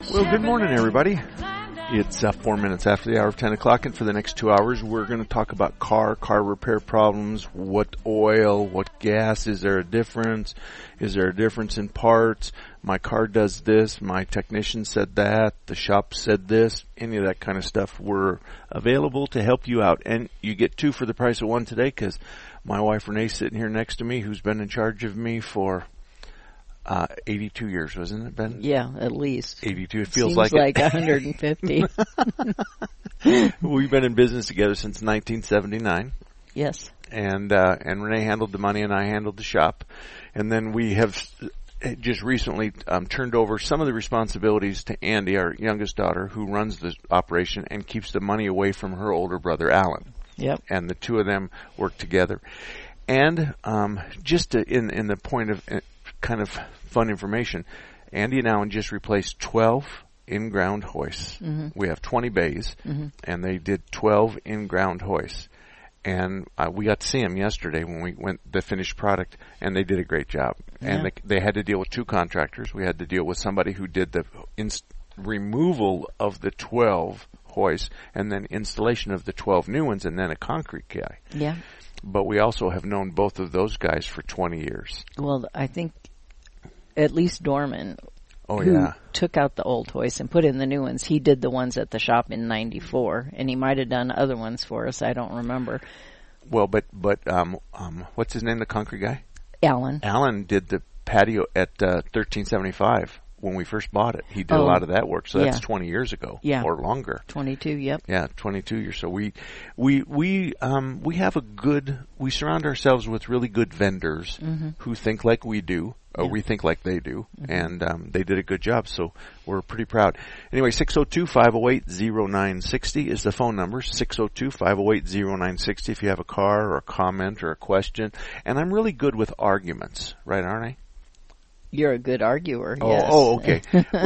Well, good morning, everybody. It's 4 minutes after the hour of 10 o'clock, and for the next 2 hours, we're going to talk about car repair problems, what oil, what gas, is there a difference? Is there a difference in parts? My car does this, my technician said that, the shop said this, any of that kind of stuff. We're available to help you out, and you get two for the price of one today, because my wife Renee's sitting here next to me, who's been in charge of me for 82 years, wasn't it, Ben? Yeah, at least. 82. It feels Seems like 150. We've been in business together since 1979. Yes. And Renee handled the money and I handled the shop. And then we have just recently turned over some of the responsibilities to Andy, our youngest daughter, who runs the operation and keeps the money away from her older brother, Alan. Yep. And the two of them work together. And just in the point of kind of fun information, Andy and Alan just replaced 12 in-ground hoists. Mm-hmm. We have 20 bays, and they did 12 in-ground hoists. And we got to see them yesterday when we went the finished product, and they did a great job. Yeah. And they had to deal with two contractors. We had to deal with somebody who did the removal of the 12 hoists and then installation of the 12 new ones, and then a concrete guy. Yeah. But we also have known both of those guys for 20 years. Well, I think at least Dorman, took out the old hoists and put in the new ones, he did the ones at the shop in 94, and he might have done other ones for us. I don't remember. Well, but what's his name, the concrete guy? Alan. Alan did the patio at 1375 when we first bought it. He did a lot of that work, so that's 20 years ago or longer. 22, yep. Yeah, 22 years. So we have we surround ourselves with really good vendors who think like we do. We think like they do, and they did a good job, so we're pretty proud. Anyway, 602-508-0960 is the phone number, 602-508-0960 if you have a car or a comment or a question. And I'm really good with arguments, right, aren't I? You're a good arguer, yes. Oh, okay.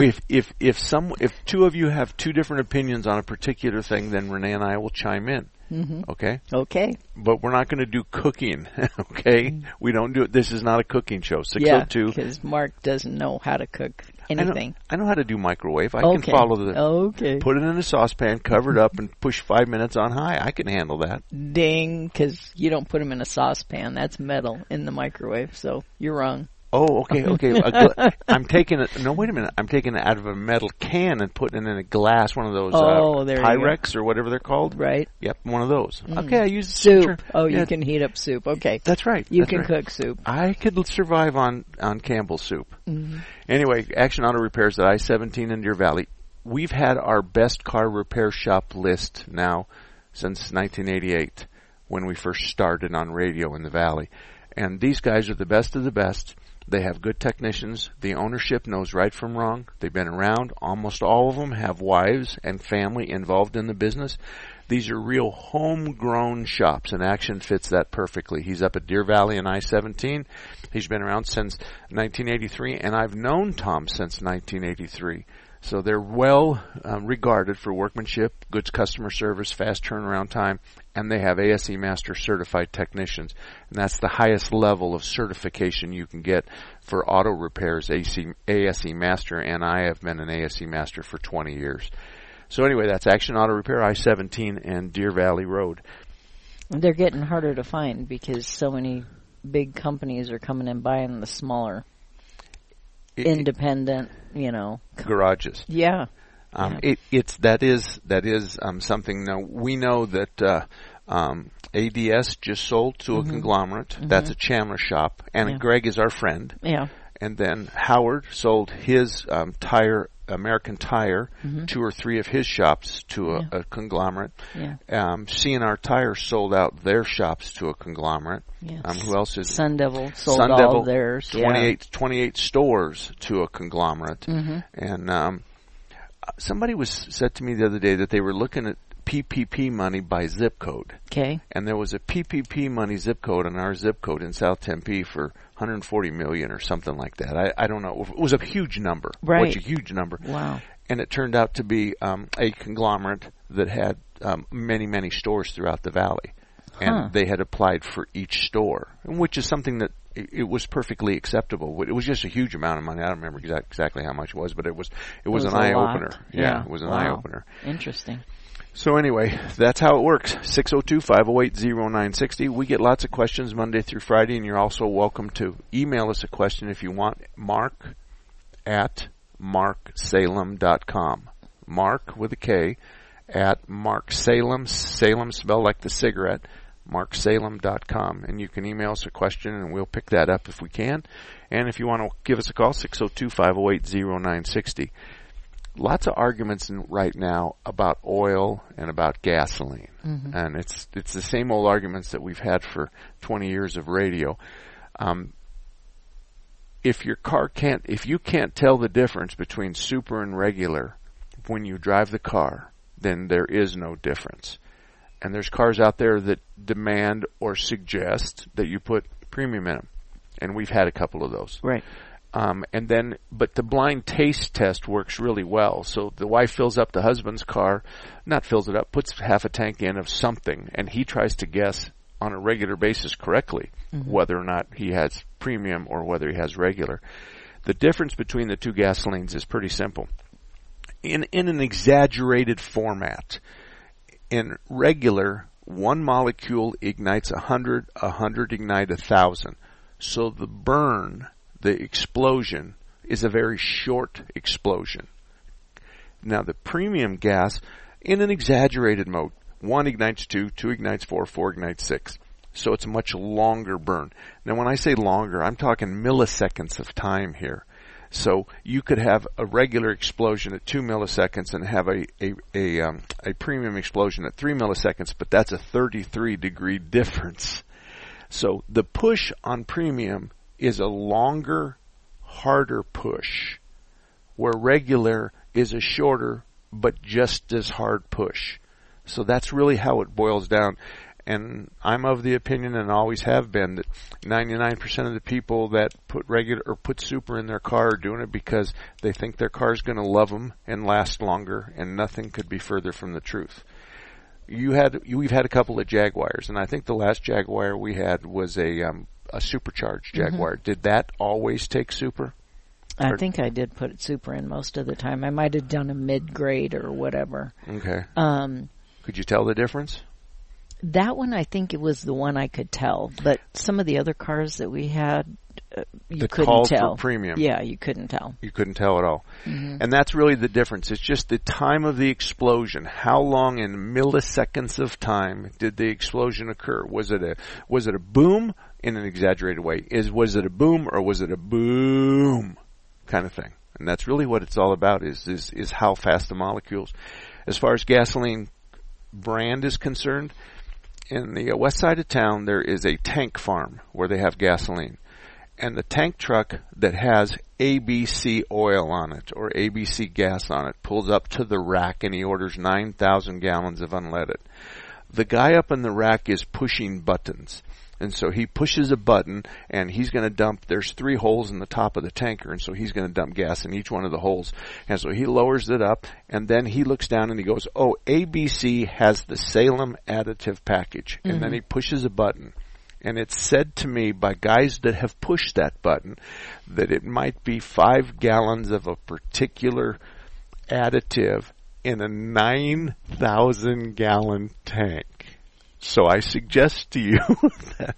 If two of you have two different opinions on a particular thing, then Renee and I will chime in. Okay? Okay. But we're not going to do cooking, okay? We don't do it. This is not a cooking show. 602. Yeah, because Mark doesn't know how to cook anything. I know how to do microwave. I can follow put it in a saucepan, cover it up, and push 5 minutes on high. I can handle that. Ding, because you don't put them in a saucepan. That's metal in the microwave, so you're wrong. Oh, okay. I'm taking it. No, wait a minute. I'm taking it out of a metal can and putting it in a glass, one of those Pyrex or whatever they're called. Right. Yep, one of those. Okay, I use soup. You can heat up soup. Okay, that's right. You can cook soup. I could survive on Campbell's soup. Anyway, Action Auto Repairs at I-17 in Deer Valley. We've had our best car repair shop list now since 1988 when we first started on radio in the Valley, and these guys are the best of the best. They have good technicians. The ownership knows right from wrong. They've been around. Almost all of them have wives and family involved in the business. These are real homegrown shops, and Action fits that perfectly. He's up at Deer Valley and I-17. He's been around since 1983, and I've known Tom since 1983. So they're well regarded for workmanship, good customer service, fast turnaround time, and they have ASE Master certified technicians. And that's the highest level of certification you can get for auto repairs, ASE Master, and I have been an ASE Master for 20 years. So anyway, that's Action Auto Repair, I-17 and Deer Valley Road. They're getting harder to find because so many big companies are coming and buying the smaller independent, garages. Yeah. That is something. Now we know that ADS just sold to a conglomerate. That's a Chandler shop, and Greg is our friend. Yeah. And then Howard sold his American Tire, 2 or 3 of his shops to a conglomerate. Yeah. C&R Tire sold out their shops to a conglomerate. Yes. Who else is Sun Devil sold all of theirs. 28 stores to a conglomerate. And somebody said to me the other day that they were looking at PPP money by zip code. Okay. And there was a PPP money zip code on our zip code in South Tempe for $140 million or something like that. I don't know. It was a huge number. Right. It was a huge number. Wow. And it turned out to be a conglomerate that had many, many stores throughout the valley. And they had applied for each store, which is something that it was perfectly acceptable. It was just a huge amount of money. I don't remember exactly how much it was, but it was an eye opener. Yeah, it was an eye opener. Interesting. So anyway, that's how it works. 602-508-0960. We get lots of questions Monday through Friday, and you're also welcome to email us a question if you want. Mark@marksalem.com. Mark with a K at marksalem, Salem spelled like the cigarette, marksalem.com. And you can email us a question, and we'll pick that up if we can. And if you want to give us a call, 602-508-0960. Lots of arguments right now about oil and about gasoline. Mm-hmm. And it's the same old arguments that we've had for 20 years of radio. If you can't tell the difference between super and regular when you drive the car, then there is no difference. And there's cars out there that demand or suggest that you put premium in them. And we've had a couple of those. Right. But the blind taste test works really well. So the wife fills up the husband's car, puts half a tank in of something, and he tries to guess on a regular basis correctly whether or not he has premium or whether he has regular. The difference between the two gasolines is pretty simple. In an exaggerated format, in regular, one molecule ignites 100 ignite 1,000. So the burn, the explosion, is a very short explosion. Now the premium gas, in an exaggerated mode, 1 ignites 2, 2 ignites 4, 4 ignites 6. So it's a much longer burn. Now when I say longer, I'm talking milliseconds of time here. So you could have a regular explosion at 2 milliseconds and have a premium explosion at 3 milliseconds, but that's a 33-degree difference. So the push on premium is a longer, harder push, where regular is a shorter but just as hard push. So that's really how it boils down. And I'm of the opinion, and always have been, that 99% of the people that put regular or put super in their car are doing it because they think their car is going to love them and last longer, and nothing could be further from the truth. We've had a couple of Jaguars, and I think the last Jaguar we had was a supercharged Jaguar. Mm-hmm. Did that always take super? I think I did put super in most of the time. I might have done a mid-grade or whatever. Okay. Could you tell the difference? That one, I think it was the one I could tell, but some of the other cars that we had, you couldn't tell. For premium. Yeah, you couldn't tell. You couldn't tell at all. Mm-hmm. And that's really the difference. It's just the time of the explosion. How long in milliseconds of time did the explosion occur? Was it a boom in an exaggerated way? Was it a boom or was it a boom kind of thing? And that's really what it's all about, is how fast the molecules. As far as gasoline brand is concerned, in the west side of town, there is a tank farm where they have gasoline. And the tank truck that has ABC oil on it or ABC gas on it pulls up to the rack and he orders 9,000 gallons of unleaded. The guy up in the rack is pushing buttons. And so he pushes a button and he's going to dump, there's 3 holes in the top of the tanker, and so he's going to dump gas in each one of the holes. And so he lowers it up, and then he looks down and he goes, oh, ABC has the Salem additive package. Mm-hmm. And then he pushes a button. And it's said to me by guys that have pushed that button that it might be 5 gallons of a particular additive in a 9,000 gallon tank. So I suggest to you that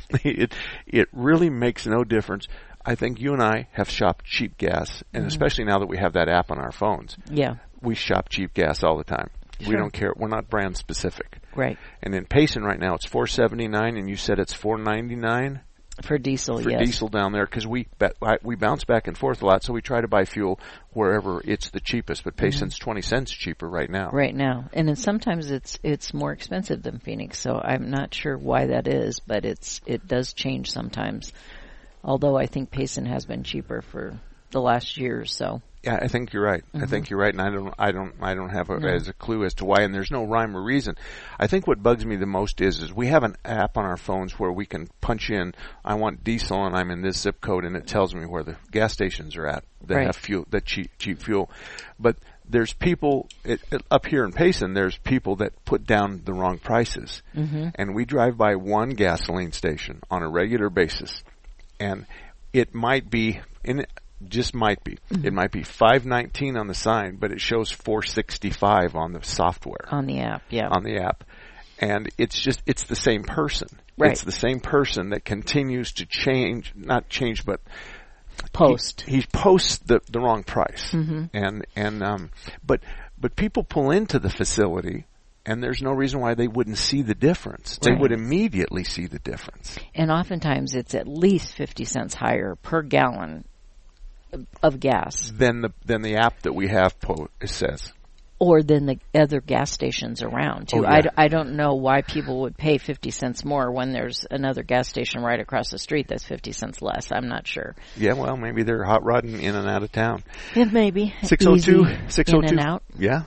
it really makes no difference. I think you and I have shopped cheap gas, and especially now that we have that app on our phones. Yeah. We shop cheap gas all the time. Sure. We don't care. We're not brand specific. Right. And in Payson right now, it's $4.79, and you said it's $4.99? For diesel, yes. For diesel down there, because we bounce back and forth a lot, so we try to buy fuel wherever it's the cheapest. But Payson's 20 cents cheaper right now. Right now, and then sometimes it's more expensive than Phoenix. So I'm not sure why that is, but it does change sometimes. Although I think Payson has been cheaper for the last year or so. Yeah, I think you're right. Mm-hmm. I think you're right, and I don't have a clue as to why, and there's no rhyme or reason. I think what bugs me the most is we have an app on our phones where we can punch in, I want diesel, and I'm in this zip code, and it tells me where the gas stations are at that have fuel, that cheap fuel. But there's people up here in Payson. There's people that put down the wrong prices, and we drive by one gasoline station on a regular basis. and it might be just might be. Mm-hmm. It might be 519 on the sign, but it shows 465 on the software. On the app, yeah. On the app. And it's the same person. Right. It's the same person that continues to not change, but post. He posts the wrong price. Mm-hmm. But people pull into the facility, and there's no reason why they wouldn't see the difference. They would immediately see the difference. And oftentimes it's at least 50 cents higher per gallon of gas than the app that we have says, or than the other gas stations around too. Oh, yeah. I don't know why people would pay 50 cents more when there's another gas station right across the street that's 50 cents less. I'm not sure. Yeah, well, maybe they're hot rodding in and out of town. It may be 602 in and out. Yeah,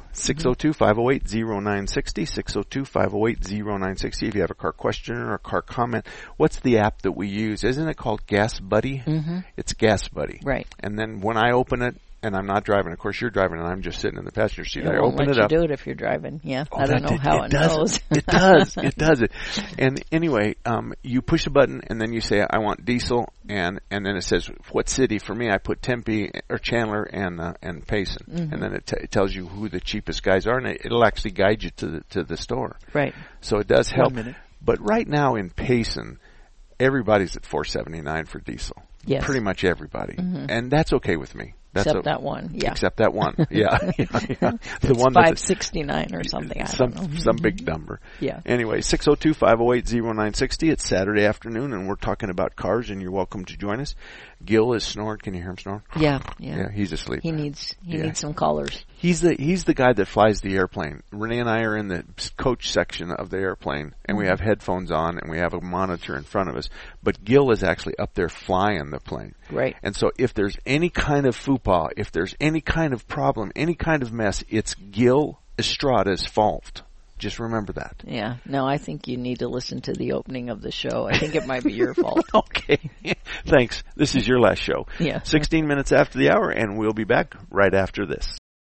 602-508-0960, 602-508-0960. If you have a car question or a car comment, what's the app that we use? Isn't it called Gas Buddy? Mm-hmm. It's Gas Buddy. Right. And then when I open it, and I'm not driving. Of course, you're driving, and I'm just sitting in the passenger seat. I open it up. Do it if you're driving. Yeah, oh, I don't know how it knows. It does. It does it. And anyway, you push a button, and then you say, "I want diesel," and then it says what city. For me, I put Tempe or Chandler and Payson, and then it tells you who the cheapest guys are, and it'll actually guide you to the store. Right. So it does help. 1 minute. But right now in Payson, everybody's at $4.79 for diesel. Yes. Pretty much everybody, and that's okay with me. Except that one, yeah. Except that one, yeah. The one that's $5.69 or something. I don't know. Some big number. Yeah. Anyway, 602-508-0960. It's Saturday afternoon, and we're talking about cars, and you're welcome to join us. Gil is snoring. Can you hear him snore? Yeah. Yeah, he's asleep. He needs some callers. He's the guy that flies the airplane. Renee and I are in the coach section of the airplane, and we have headphones on, and we have a monitor in front of us. But Gil is actually up there flying the plane. Right. And so if there's any kind of faux pas, if there's any kind of problem, any kind of mess, it's Gil Estrada's fault. Just remember that. Yeah. No, I think you need to listen to the opening of the show. I think it might be your fault. Okay. Thanks. This is your last show. Yeah. 16 minutes after the hour, and we'll be back right after this.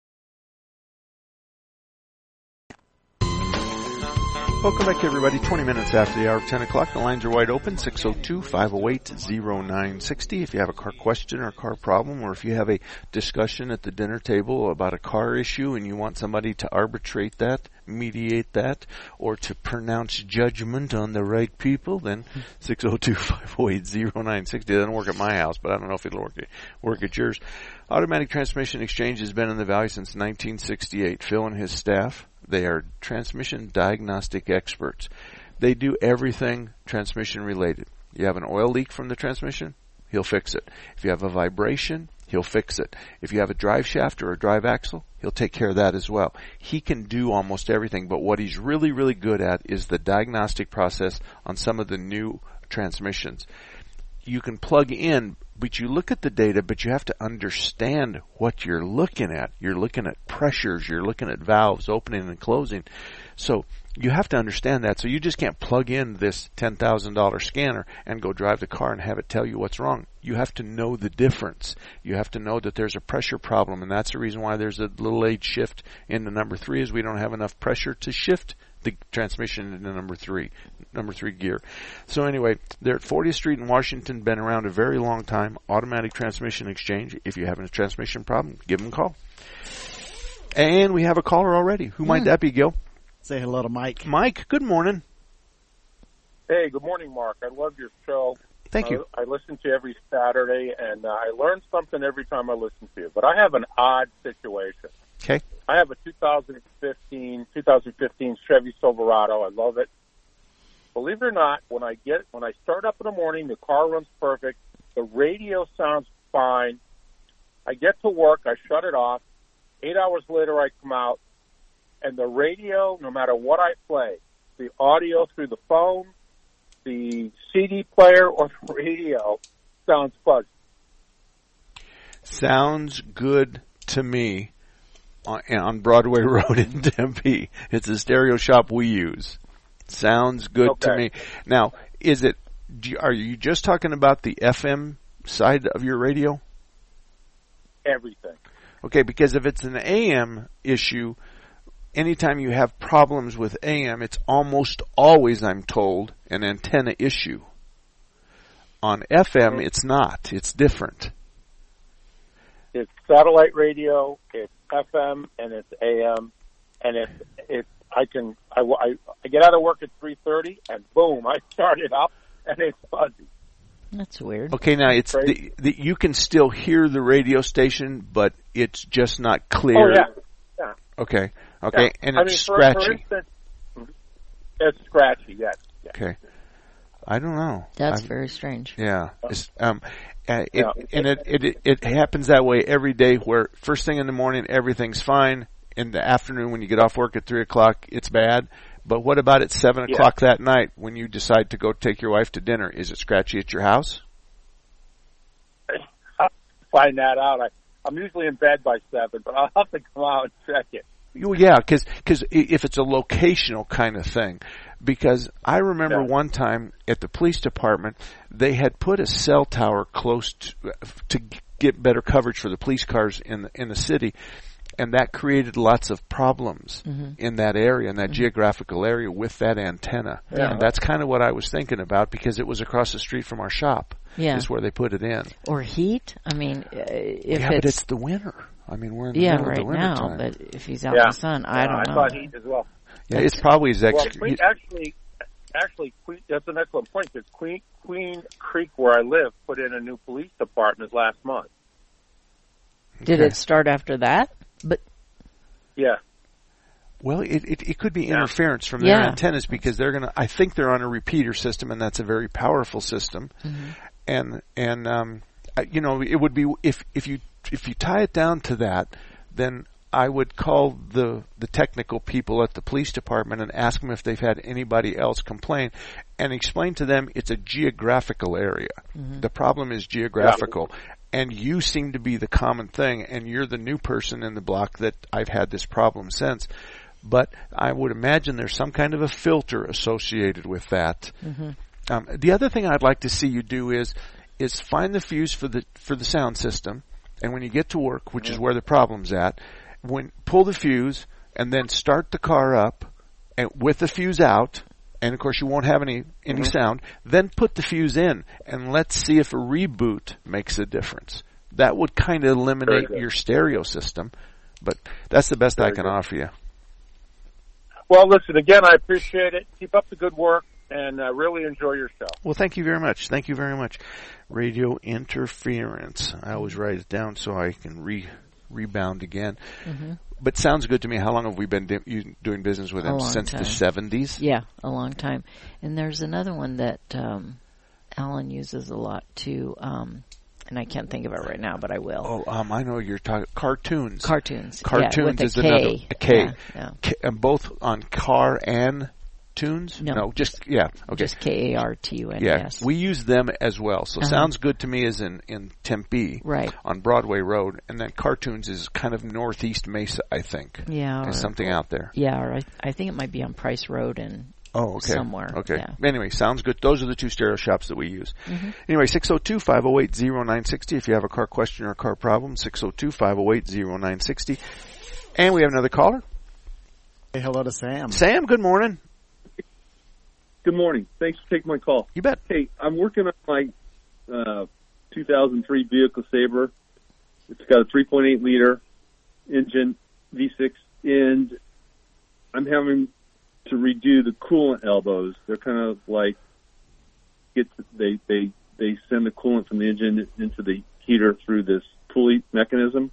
Welcome back, everybody. 20 minutes after the hour of 10 o'clock. The lines are wide open, 602-508-0960. If you have a car question or a car problem, or if you have a discussion at the dinner table about a car issue and you want somebody to arbitrate that, mediate that, or to pronounce judgment on the right people, then 602-508-0960. It doesn't work at my house, but I don't know if it'll work at yours. Automatic Transmission Exchange has been in the Valley since 1968. Phil and his staff, they are transmission diagnostic experts. They do everything transmission related. You have an oil leak from the transmission, he'll fix it. If you have a vibration, he'll fix it. If you have a drive shaft or a drive axle, he'll take care of that as well. He can do almost everything, but what he's really, really good at is the diagnostic process on some of the new transmissions. You can plug in, but you look at the data, but you have to understand what you're looking at. You're looking at pressures. You're looking at valves opening and closing. So you have to understand that. So you just can't plug in this $10,000 scanner and go drive the car and have it tell you what's wrong. You have to know the difference. You have to know that there's a pressure problem, and that's the reason why there's a little age shift into number 3 is we don't have enough pressure to shift the transmission into number three gear. So anyway, they're at 40th Street in Washington, been around a very long time. Automatic Transmission Exchange. If you're having a transmission problem, give them a call. And we have a caller already. Who might that be, Gil? Say hello to Mike. Mike, good morning. Hey, good morning, Mark. I love your show. Thank you. I listen to you every Saturday, and I learn something every time I listen to you. But I have an odd situation. Okay. I have a 2015 Chevy Silverado. I love it. Believe it or not, when I start up in the morning, the car runs perfect. The radio sounds fine. I get to work. I shut it off. 8 hours later, I come out, and the radio, no matter what I play, the audio through the phone, the CD player, or the radio, sounds fuzzy. Sounds good to me. On Broadway Road in Tempe. It's a stereo shop we use. Sounds good to me. Now, are you just talking about the FM side of your radio? Everything. Okay, because if it's an AM issue, anytime you have problems with AM, it's almost always, I'm told, an antenna issue. On FM, it's not. It's different. It's satellite radio, it's FM, and it's AM, and it's I get out of work at 3:30, and boom, I start it up, and it's fuzzy. That's weird. Okay, now it's you can still hear the radio station, but it's just not clear. Oh yeah. Okay, yeah. And it's scratchy. For instance, it's scratchy. Yes. Yeah. Okay. I don't know. That's very strange. Yeah. It happens that way every day, where first thing in the morning everything's fine. In the afternoon when you get off work at 3 o'clock, it's bad. But what about at 7 o'clock that night when you decide to go take your wife to dinner? Is it scratchy at your house? I'll find that out. I'm usually in bed by 7, but I'll have to come out and check it. Well, yeah, because if it's a locational kind of thing. Because I remember one time at the police department, they had put a cell tower close to get better coverage for the police cars in the city. And that created lots of problems in that area, in that geographical area with that antenna. Yeah. And that's kind of what I was thinking about, because it was across the street from our shop. Yeah. Is where they put it in. Or heat. I mean, if but it's the winter. I mean, we're in the middle of the winter now, time. but if he's out in the sun, I don't know. I thought heat as well. Yeah, it's probably his Actually, that's an excellent point, because Queen Creek, where I live, put in a new police department last month. Did it start after that? But yeah. Well, it could be interference from their antennas, because I think they're on a repeater system, and that's a very powerful system. And it would be if you tie it down to that, then I would call the technical people at the police department and ask them if they've had anybody else complain, and explain to them it's a geographical area. The problem is geographical. And you seem to be the common thing, and you're the new person in the block that I've had this problem since. But I would imagine there's some kind of a filter associated with that. The other thing I'd like to see you do is find the fuse for the sound system, and when you get to work, which is where the problem's at, pull the fuse and then start the car up and with the fuse out. And of course you won't have any sound. Then put the fuse in, and let's see if a reboot makes a difference. That would kind of eliminate your stereo system, but that's the best I can offer you. Well, listen, again, I appreciate it. Keep up the good work, and really enjoy your show. Well, thank you very much. Thank you very much. Radio interference. I always write it down so I can rebound again. But sounds good to me. How long have we been doing business with them? Since the 70s? Yeah, a long time. And there's another one that Alan uses a lot too, and I can't think of it right now, but I will. Oh, I know you're talking Cartoons. Cartoons. Cartoons with is a K. another a K. Yeah. Both on car and tunes? No, just okay. Just Kartuns. Yeah, we use them as well. So Sounds Good to Me is in Tempe, right, on Broadway Road, and then Cartoons is kind of northeast Mesa, I think. Yeah, there's something out there. Yeah, or I think it might be on Price Road and somewhere. Okay. Yeah. Anyway, sounds good. Those are the two stereo shops that we use. Anyway, 602-508-0960 if you have a car question or a car problem. 602-508-0960. And we have another caller. Hey, hello to Sam. Sam, good morning. Good morning. Thanks for taking my call. You bet. Hey, I'm working on my 2003 vehicle Sabre. It's got a 3.8 liter engine, V6, and I'm having to redo the coolant elbows. They're kind of like they send the coolant from the engine into the heater through this pulley mechanism.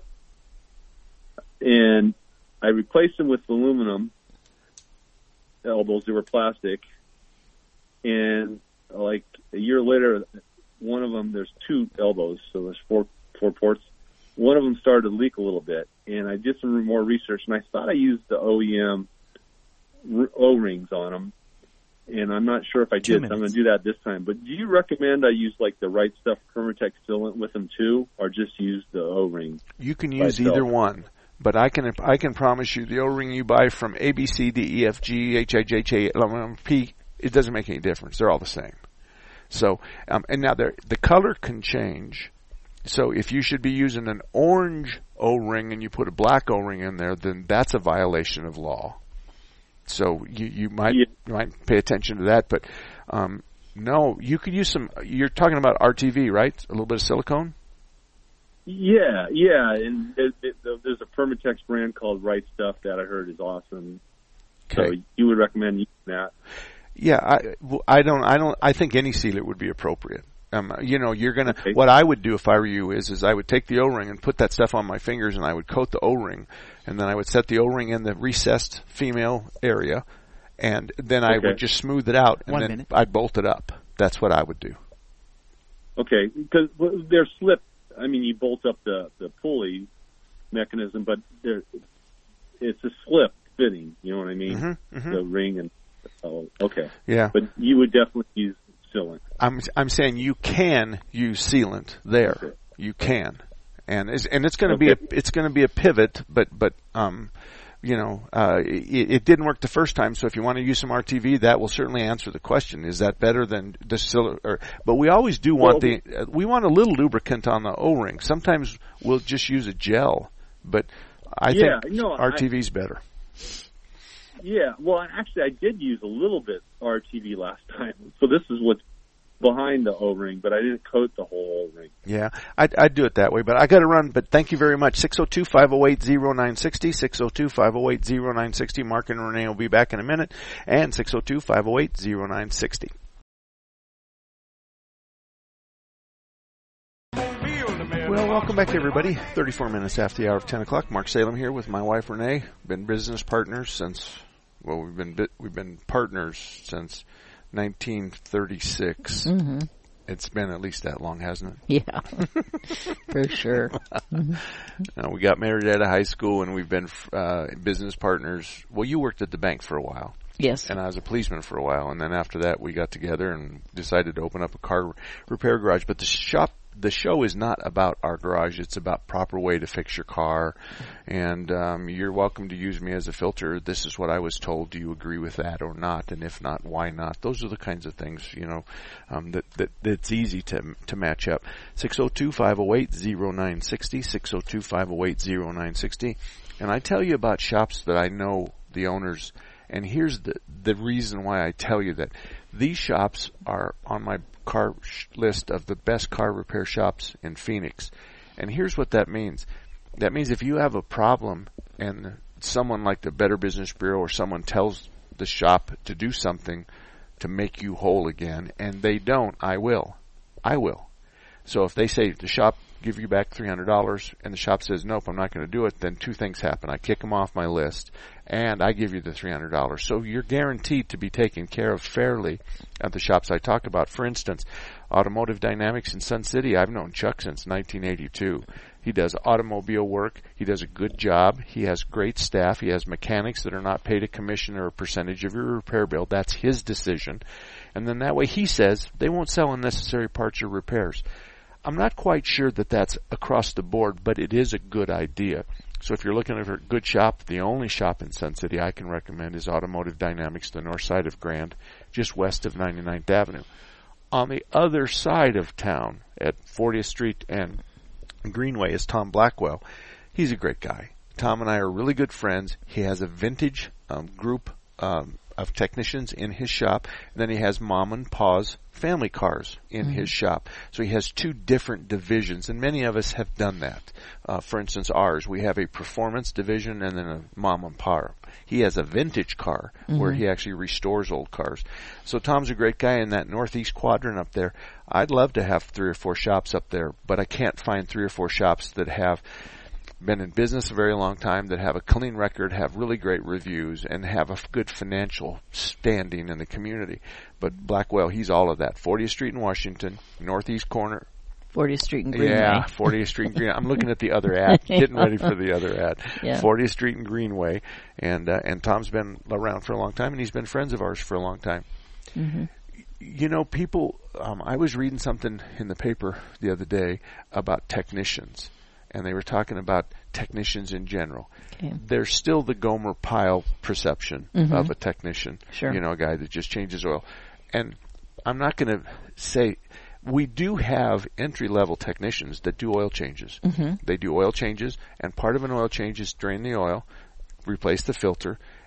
And I replaced them with aluminum elbows. They were plastic. And like a year later, one of them, there's two elbows, so there's four ports. One of them started to leak a little bit, and I did some more research, and I thought I used the OEM O-rings on them, and I'm not sure if I did, so I'm going to do that this time. But do you recommend I use like the Right Stuff Permatex sealant with them too, or just use the O-ring? You can use either one. But I can promise you the O-ring you buy from A, B, C, D, E, F, G, H, I, J, K, L, M, N, P, it doesn't make any difference. They're all the same. So, and now the color can change. So if you should be using an orange O-ring and you put a black O-ring in there, then that's a violation of law. So you might pay attention to that. But No, you could use some. You're talking about RTV, right? A little bit of silicone. Yeah, and there's a Permatex brand called Right Stuff that I heard is awesome. Okay. So you would recommend using that? Yeah, I think any sealer would be appropriate. You're gonna. Okay. What I would do if I were you is I would take the O-ring and put that stuff on my fingers, and I would coat the O-ring, and then I would set the O-ring in the recessed female area, and then I would just smooth it out, and then I'd bolt it up. That's what I would do. Okay, because they're slipped. I mean, you bolt up the pulley mechanism, but it's a slip fitting. You know what I mean? Mm-hmm. The ring and okay. Yeah. But you would definitely use sealant. I'm saying you can use sealant there. Okay. You can, and it's going to be a pivot, but it didn't work the first time. So if you want to use some RTV, that will certainly answer the question: is that better than the sealant? But we always do want we want a little lubricant on the O-ring. Sometimes we'll just use a gel, but I think RTV's better. Yeah, well, actually, I did use a little bit RTV last time. So this is what's behind the O-ring, but I didn't coat the whole O-ring. Yeah, I'd do it that way, but I got to run. But thank you very much. 602-508-0960, 602-508-0960. Mark and Renee will be back in a minute, and 602-508-0960. Well, welcome back, everybody. 34 minutes after the hour of 10 o'clock. Mark Salem here with my wife, Renee. Been business partners since, we've been partners since 1936. Mm-hmm. It's been at least that long, hasn't it? Yeah, for sure. We got married out of high school, and we've been business partners. Well, you worked at the bank for a while. Yes. And I was a policeman for a while, and then after that we got together and decided to open up a car repair garage. But the show is not about our garage. It's about proper way to fix your car. And you're welcome to use me as a filter. This is what I was told. Do you agree with that or not? And if not, why not? Those are the kinds of things, that's easy to match up. 602-508-0960, 602-508-0960. And I tell you about shops that I know the owners. And here's the reason why I tell you that. These shops are on my car list of the best car repair shops in Phoenix. And here's what that means. That means if you have a problem and someone like the Better Business Bureau or someone tells the shop to do something to make you whole again, and they don't, I will. So if they say the shop give you back $300 and the shop says, nope, I'm not going to do it, then two things happen. I kick them off my list and I give you the $300. So you're guaranteed to be taken care of fairly at the shops I talk about. For instance, Automotive Dynamics in Sun City, I've known Chuck since 1982. He does automobile work. He does a good job. He has great staff. He has mechanics that are not paid a commission or a percentage of your repair bill. That's his decision. And then that way he says they won't sell unnecessary parts or repairs. I'm not quite sure that that's across the board, but it is a good idea. So if you're looking for a good shop, the only shop in Sun City I can recommend is Automotive Dynamics, the north side of Grand, just west of 99th Avenue. On the other side of town, at 40th Street and Greenway, is Tom Blackwell. He's a great guy. Tom and I are really good friends. He has a vintage group of technicians in his shop. And then he has mom and pa's family cars in his shop. So he has two different divisions, and many of us have done that. For instance, ours, we have a performance division and then a mom and pa. He has a vintage car where he actually restores old cars. So Tom's a great guy in that northeast quadrant up there. I'd love to have 3 or 4 shops up there, but I can't find 3 or 4 shops that have been in business a very long time, that have a clean record, have really great reviews, and have a good financial standing in the community. But Blackwell, he's all of that. 40th Street in Washington, northeast corner. 40th Street in Greenway. Yeah, 40th Street in Greenway. I'm looking at the other ad, getting ready for the other ad. Yeah. 40th Street in Greenway. And Tom's been around for a long time, and he's been friends of ours for a long time. Mm-hmm. You know, people, I was reading something in the paper the other day about technicians. And they were talking about technicians in general. Okay. There's still the Gomer Pyle perception of a technician. Sure. You know, a guy that just changes oil. And I'm not going to say, we do have entry-level technicians that do oil changes. Mm-hmm. They do oil changes, and part of an oil change is drain the oil, replace the filter,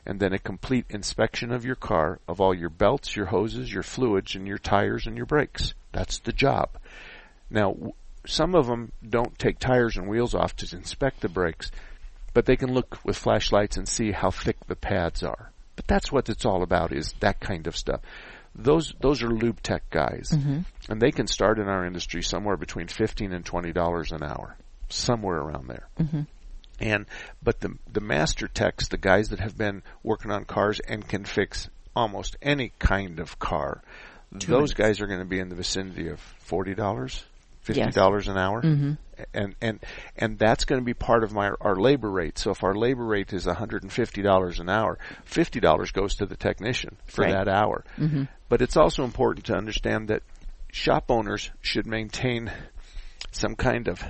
and then a complete inspection of your car, of all your belts, your hoses, your fluids, and your tires and your brakes. That's the job. Now, some of them don't take tires and wheels off to inspect the brakes, but they can look with flashlights and see how thick the pads are. But that's what it's all about, is that kind of stuff. Those are lube tech guys, and they can start in our industry somewhere between $15 and $20 an hour, somewhere around there. But the master techs, the guys that have been working on cars and can fix almost any kind of car, those guys are going to be in the vicinity of $40, $50 an hour, and that's going to be part of our labor rate. So if our labor rate is $150 an hour, $50 goes to the technician for that hour. But it's also important to understand that shop owners should maintain some kind of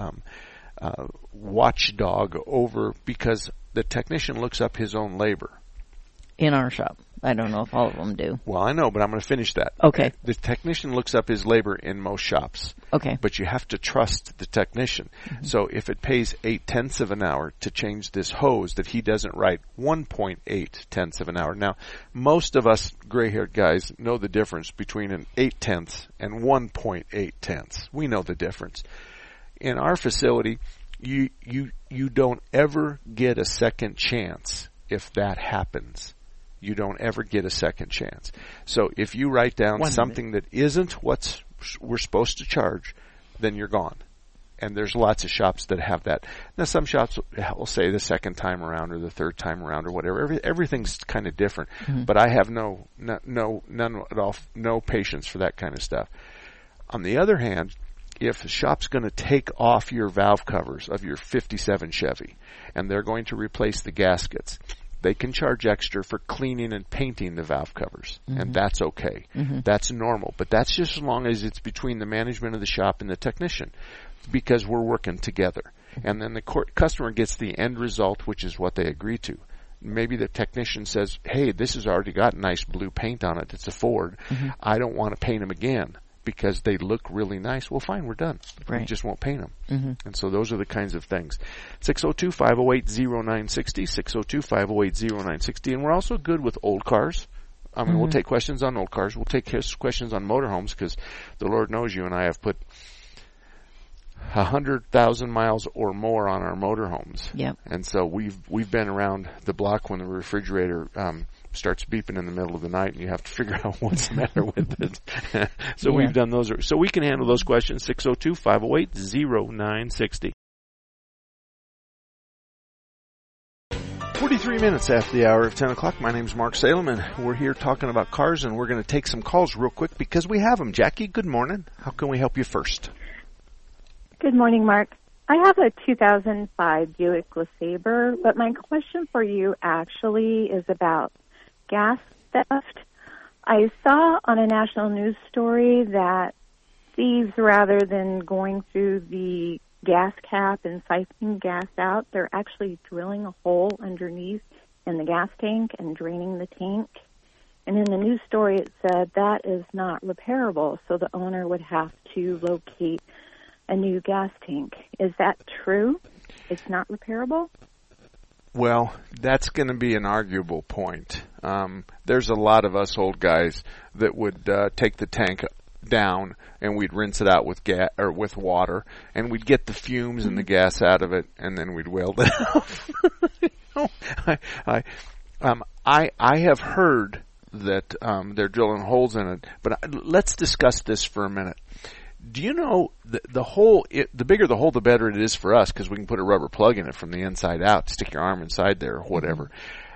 watchdog over, because the technician looks up his own labor. In our shop. I don't know if all of them do. Well, I know, but I'm going to finish that. Okay. The technician looks up his labor in most shops. Okay. But you have to trust the technician. So if it pays 0.8 of an hour to change this hose, that he doesn't write 1.8 of an hour. Now, most of us gray-haired guys know the difference between an 0.8 and 1.8. We know the difference. In our facility, you don't ever get a second chance if that happens. You don't ever get a second chance. So if you write down something that isn't what we're supposed to charge, then you're gone. And there's lots of shops that have that. Now, some shops will say the second time around or the third time around or whatever. Everything's kind of different. But I have none at all, no patience for that kind of stuff. On the other hand, if the shop's going to take off your valve covers of your 57 Chevy and they're going to replace the gaskets, they can charge extra for cleaning and painting the valve covers, and that's okay. That's normal, but that's just as long as it's between the management of the shop and the technician, because we're working together. And then the customer gets the end result, which is what they agree to. Maybe the technician says, hey, this has already got nice blue paint on it. It's a Ford. I don't want to paint them again because they look really nice. Well, fine, we're done. We just won't paint them. And so those are the kinds of things. 602-508-0960, 602-508-0960. And we're also good with old cars. I mean, we'll take questions on old cars. We'll take questions on motorhomes, because the Lord knows you and I have put 100,000 miles or more on our motorhomes. Yep. And so we've been around the block when the refrigerator starts beeping in the middle of the night, and you have to figure out what's the matter with it. So we've done those. So we can handle those questions. 602-508-0960. 43 minutes after the hour of 10 o'clock. My name's Mark Salem, and we're here talking about cars, and we're going to take some calls real quick because we have them. Jackie, good morning. How can we help you first? Good morning, Mark. I have a 2005 Buick LeSabre, but my question for you actually is about gas theft. I saw on a national news story that thieves, rather than going through the gas cap and siphoning gas out, they're actually drilling a hole underneath in the gas tank and draining the tank. And in the news story it said that is not repairable, so the owner would have to locate a new gas tank. Is that true? It's not repairable? Well, that's going to be an arguable point. There's a lot of us old guys that would take the tank down and we'd rinse it out with gas or with water, and we'd get the fumes and the gas out of it, and then we'd weld it off. I have heard that they're drilling holes in it, but let's discuss this for a minute. Do you know the hole? The bigger the hole, the better it is for us, because we can put a rubber plug in it from the inside out, stick your arm inside there or whatever.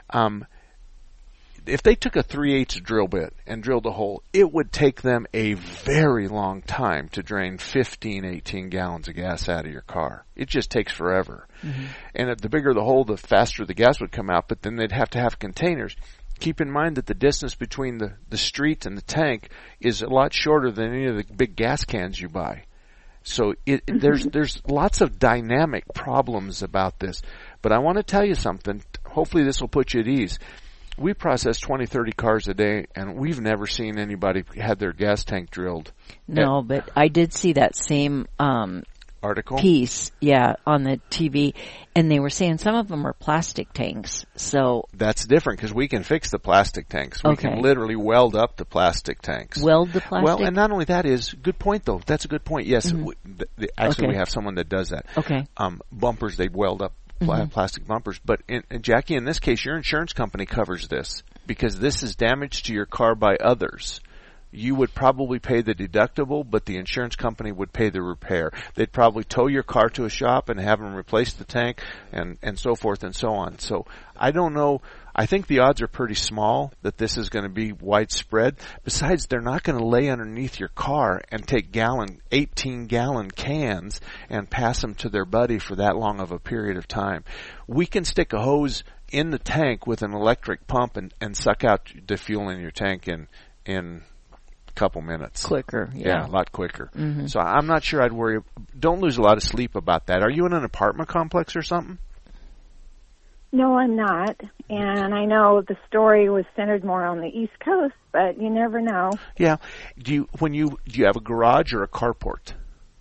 If they took a 3/8 drill bit and drilled a hole, it would take them a very long time to drain 15, 18 gallons of gas out of your car. It just takes forever. And the bigger the hole, the faster the gas would come out, but then they'd have to have containers. Keep in mind that the distance between the street and the tank is a lot shorter than any of the big gas cans you buy. So there's lots of dynamic problems about this. But I want to tell you something. Hopefully this will put you at ease. We process 20, 30 cars a day, and we've never seen anybody had their gas tank drilled. No, but I did see that same article piece, on the TV, and they were saying some of them are plastic tanks. So that's different because we can fix the plastic tanks. We can literally weld up the plastic tanks. Weld the plastic? Well, and not only that is good point though. That's a good point. Yes, actually we have someone that does that. Okay. Bumpers they weld up plastic bumpers, but Jackie, in this case, your insurance company covers this because this is damage to your car by others. You would probably pay the deductible, but the insurance company would pay the repair. They'd probably tow your car to a shop and have them replace the tank and so forth and so on. So I don't know. I think the odds are pretty small that this is going to be widespread. Besides, they're not going to lay underneath your car and take 18-gallon cans and pass them to their buddy for that long of a period of time. We can stick a hose in the tank with an electric pump and suck out the fuel in your tank in couple minutes. Quicker, a lot quicker. So I'm not sure I'd worry. Don't lose a lot of sleep about that. Are you in an apartment complex or something? No, I'm not. And I know the story was centered more on the East Coast, but you never know. Yeah. Do you have a garage or a carport?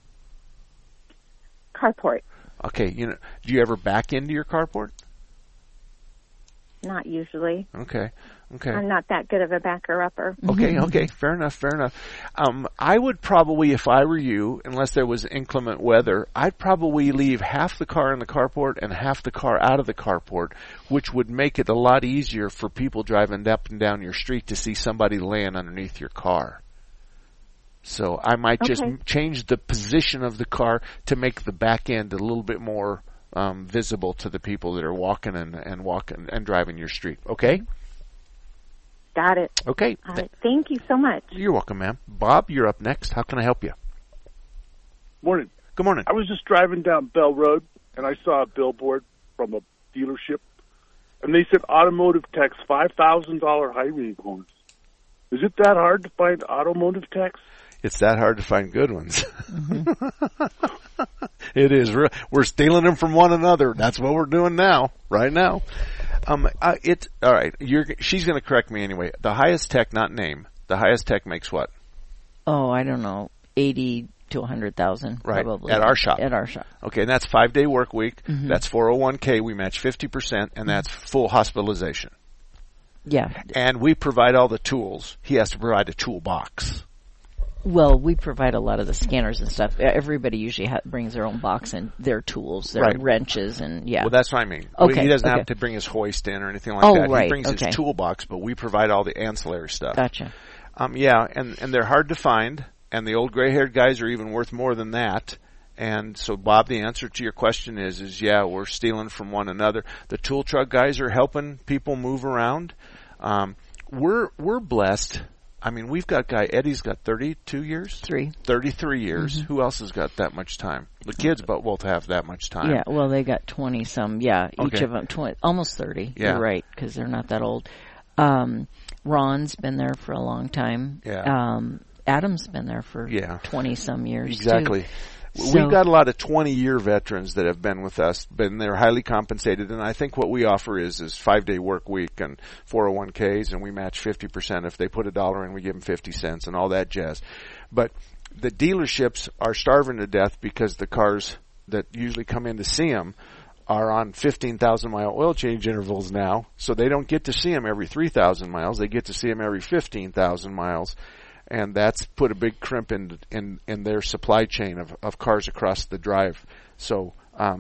Carport. Okay. Do you ever back into your carport? Not usually. Okay. I'm not that good of a backer-upper. Okay. Fair enough. I would probably, if I were you, unless there was inclement weather, I'd probably leave half the car in the carport and half the car out of the carport, which would make it a lot easier for people driving up and down your street to see somebody laying underneath your car. So I might just change the position of the car to make the back end a little bit more visible to the people that are walking and driving your street. Okay? Got it. Okay. All right. Thank you so much. You're welcome, ma'am. Bob, you're up next. How can I help you? Morning. Good morning. I was just driving down Bell Road, and I saw a billboard from a dealership, and they said automotive techs, $5,000 hiring bonus. Is it that hard to find automotive techs? It's that hard to find good ones. It is. We're stealing them from one another. That's what we're doing now, right now. All right. She's going to correct me anyway. The highest tech, not name. The highest tech makes what? Oh, I don't know. 80 to 100,000. Right. Probably. At our shop. At our shop. Okay. And that's 5-day work week. That's 401k. We match 50%, and that's full hospitalization. Yeah. And we provide all the tools. He has to provide a toolbox. Well, we provide a lot of the scanners and stuff. Everybody usually brings their own box and their tools, their wrenches, and Well, that's what I mean. Okay. He doesn't have to bring his hoist in or anything like that. Right. He brings his toolbox, but we provide all the ancillary stuff. Gotcha. And they're hard to find, and the old gray-haired guys are even worth more than that. And so, Bob, the answer to your question is we're stealing from one another. The tool truck guys are helping people move around. We're blessed. I mean, we've got Eddie's got 32 years? 33 years. Who else has got that much time? The kids both have that much time. Yeah, well, they got 20-some, each of them, 20, almost 30. Yeah. You're right, because they're not that old. Ron's been there for a long time. Yeah. Adam's been there for 20-some years, Exactly. too. We've got a lot of 20-year veterans that have been with us, they're highly compensated, and I think what we offer is 5-day work week and 401ks, and we match 50%. If they put $1 in, we give them 50 cents and all that jazz. But the dealerships are starving to death because the cars that usually come in to see them are on 15,000-mile oil change intervals now, so they don't get to see them every 3,000 miles. They get to see them every 15,000 miles. And that's put a big crimp in their supply chain of cars across the drive. So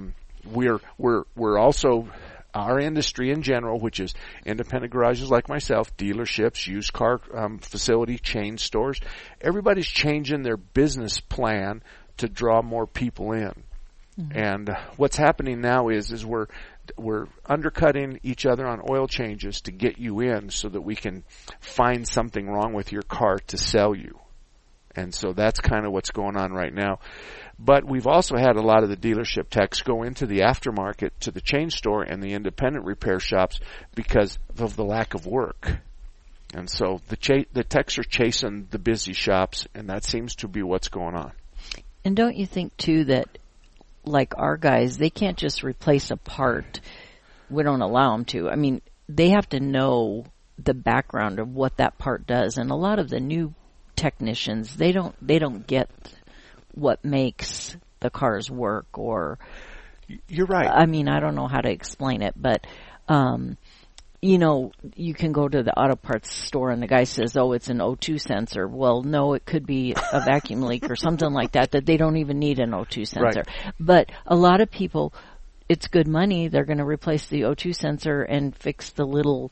we're also, our industry in general, which is independent garages like myself, dealerships, used car facility, chain stores, everybody's changing their business plan to draw more people in. And what's happening now is we're undercutting each other on oil changes to get you in so that we can find something wrong with your car to sell you. And so that's kind of what's going on right now. But we've also had a lot of the dealership techs go into the aftermarket, to the chain store and the independent repair shops because of the lack of work. And so the techs are chasing the busy shops, and that seems to be what's going on. And don't you think, too, that like our guys, they can't just replace a part. We don't allow them to. I mean, they have to know the background of what that part does. And a lot of the new technicians, they don't get what makes the cars work, or you're right. I mean, I don't know how to explain it, but you know, you can go to the auto parts store and the guy says, oh, it's an O2 sensor. Well, no, it could be a vacuum leak or something like that they don't even need an O2 sensor. Right. But a lot of people, it's good money. They're going to replace the O2 sensor and fix the little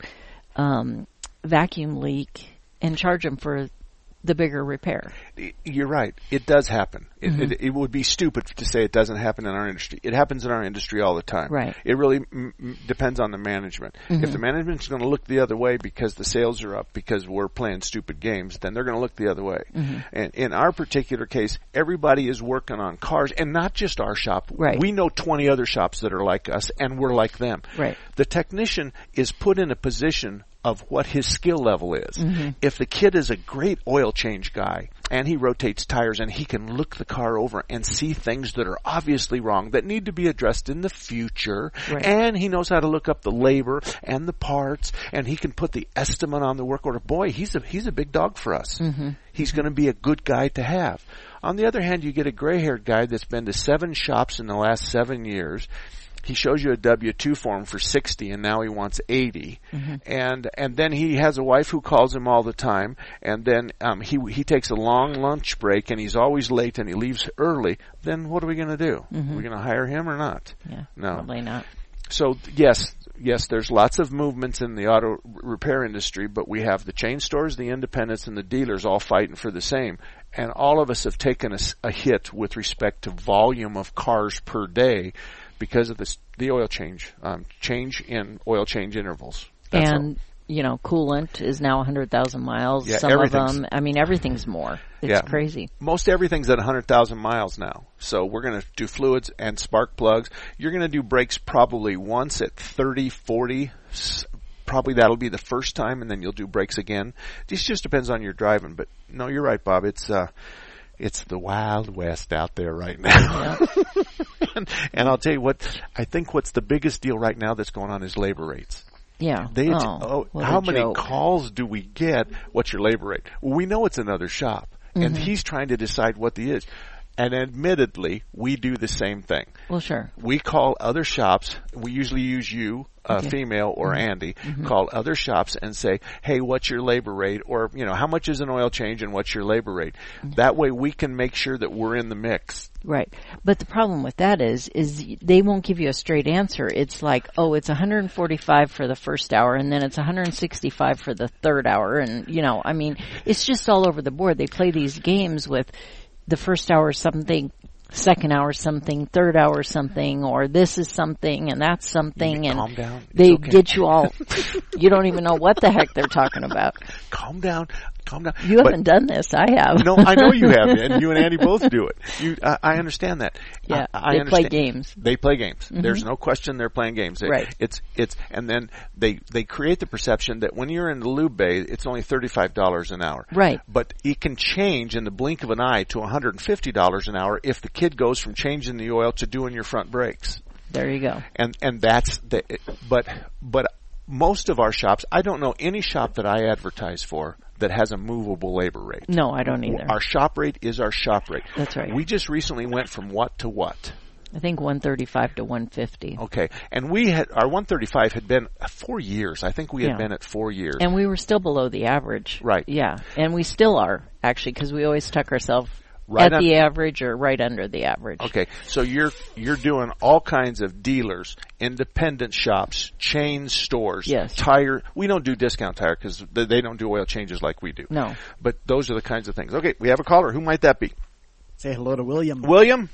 vacuum leak and charge them for the bigger repair. You're right. It does happen. It would be stupid to say it doesn't happen in our industry. It happens in our industry all the time. Right. It really depends on the management. If the management's going to look the other way because the sales are up because we're playing stupid games, then they're going to look the other way. And in our particular case, everybody is working on cars, and not just our shop. Right. We know 20 other shops that are like us, and we're like them. Right. The technician is put in a position of what his skill level is. If the kid is a great oil change guy and he rotates tires and he can look the car over and see things that are obviously wrong that need to be addressed in the future, and he knows how to look up the labor and the parts, and he can put the estimate on the work order, boy, he's a big dog for us. He's going to be a good guy to have. On the other hand, you get a gray-haired guy that's been to 7 shops in the last 7 years. He shows you a W-2 form for 60, and now he wants 80. And then he has a wife who calls him all the time, and then he takes a long lunch break, and he's always late, and he leaves early. Then what are we going to do? Are we going to hire him or not? Yeah, no, probably not. So yes, there's lots of movements in the auto repair industry, but we have the chain stores, the independents, and the dealers all fighting for the same. And all of us have taken a hit with respect to volume of cars per day because of the oil change in oil change intervals. That's and all. You know, coolant is now 100,000 miles. Yeah, Some of them, I mean, everything's more. It's crazy. Most everything's at 100,000 miles now. So we're going to do fluids and spark plugs. You're going to do brakes probably once at 30, 40. Probably that'll be the first time, and then you'll do brakes again. This just depends on your driving. But no, you're right, Bob. It's the Wild West out there right now. And I'll tell you what, I think what's the biggest deal right now that's going on is labor rates. Yeah. How many calls do we get? What's your labor rate? Well, we know it's another shop, and he's trying to decide what the is. And admittedly, we do the same thing. Well, sure. We call other shops. We usually use you, female, or Andy. Call other shops and say, "Hey, what's your labor rate?" Or, how much is an oil change and what's your labor rate? That way, we can make sure that we're in the mix. Right. But the problem with that is they won't give you a straight answer. It's like, oh, it's 145 for the first hour, and then it's 165 for the third hour, and I mean, it's just all over the board. They play these games with the first hour something, second hour something, third hour something, or this is something and that's something, and calm down. They get you all. You don't even know what the heck they're talking about. Calm down. You haven't done this. I have. No, I know you have, and you and Andy both do it. I understand that. Yeah, I they understand. play games. They play games. There's no question they're playing games. Right. And then they create the perception that when you're in the lube bay, it's only $35 an hour. Right. But it can change in the blink of an eye to $150 an hour if the kid goes from changing the oil to doing your front brakes. There you go. And that's but most of our shops, I don't know any shop that I advertise for that has a movable labor rate. No, I don't either. Our shop rate is our shop rate. That's right. We just recently went from what to what? I think 135 to 150. Okay. And our 135 had been 4 years. I think we had been at 4 years. And we were still below the average. Right. Yeah. And we still are, actually, because we always tuck ourselves at the average or right under the average. Okay, so you're doing all kinds of dealers, independent shops, chain stores, tire. We don't do discount tire because they don't do oil changes like we do. No. But those are the kinds of things. Okay, we have a caller. Who might that be? Say hello to William. William?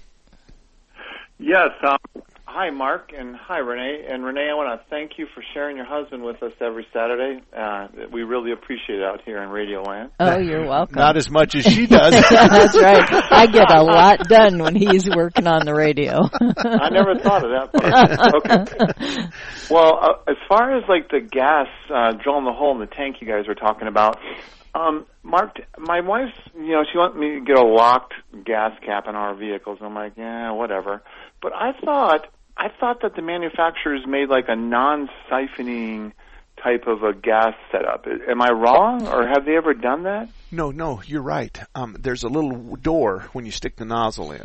Yes. Hi, Mark, and hi, Renee. And Renee, I want to thank you for sharing your husband with us every Saturday. We really appreciate it out here in Radio Land. Oh, you're welcome. Not as much as she does. That's right. I get a lot done when he's working on the radio. I never thought of that part. Okay. Well, as far as like the gas, drilling the hole in the tank you guys were talking about, Mark, my wife's, she wants me to get a locked gas cap in our vehicles. And I'm like, yeah, whatever. But I thought that the manufacturers made like a non-siphoning type of a gas setup. Am I wrong, or have they ever done that? No, you're right. There's a little door when you stick the nozzle in,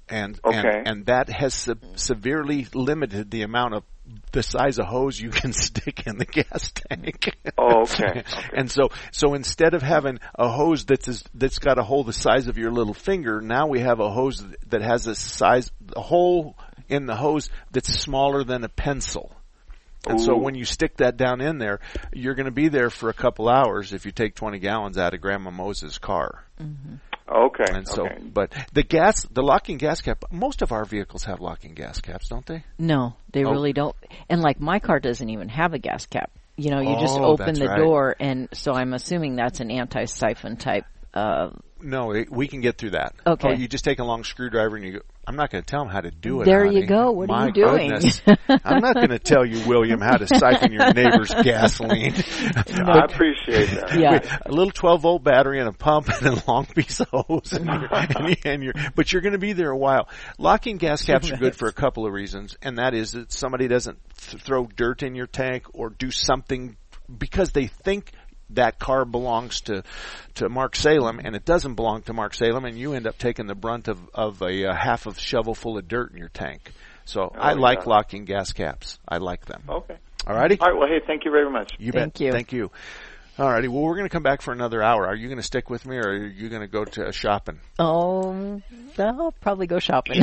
And Okay. and that has severely limited the amount of the size of hose you can stick in the gas tank. Oh, okay. And so instead of having a hose that's got a hole the size of your little finger, now we have a hose that has a hole in the hose that's smaller than a pencil. And so when you stick that down in there, you're going to be there for a couple hours if you take 20 gallons out of Grandma Moses' car. Mm-hmm. Okay. And so, okay. but the locking gas cap, most of our vehicles have locking gas caps, don't they? No, they really don't. And like my car doesn't even have a gas cap. You know, you just Oh, open that's the right. door, and so I'm assuming that's an anti-siphon type. No, we can get through that. Okay. Oh, you just take a long screwdriver and you go, I'm not going to tell them how to do it, There honey. you go. What are My you doing? Goodness. I'm not going to tell you, William, how to siphon your neighbor's gasoline. I appreciate that. Yeah. A little 12-volt battery and a pump and a long piece of hose. But you're going to be there a while. Locking gas caps are good for a couple of reasons, and that is that somebody doesn't throw dirt in your tank or do something because they think that car belongs to Mark Salem, and it doesn't belong to Mark Salem, and you end up taking the brunt of a half of shovel full of dirt in your tank. So I like locking gas caps. I like them. Okay. All righty? All right. Well, hey, thank you very much. You Thank bet. you. Thank you. All righty. Well, we're going to come back for another hour. Are you going to stick with me, or are you going to go to shopping? Oh, I'll probably go shopping.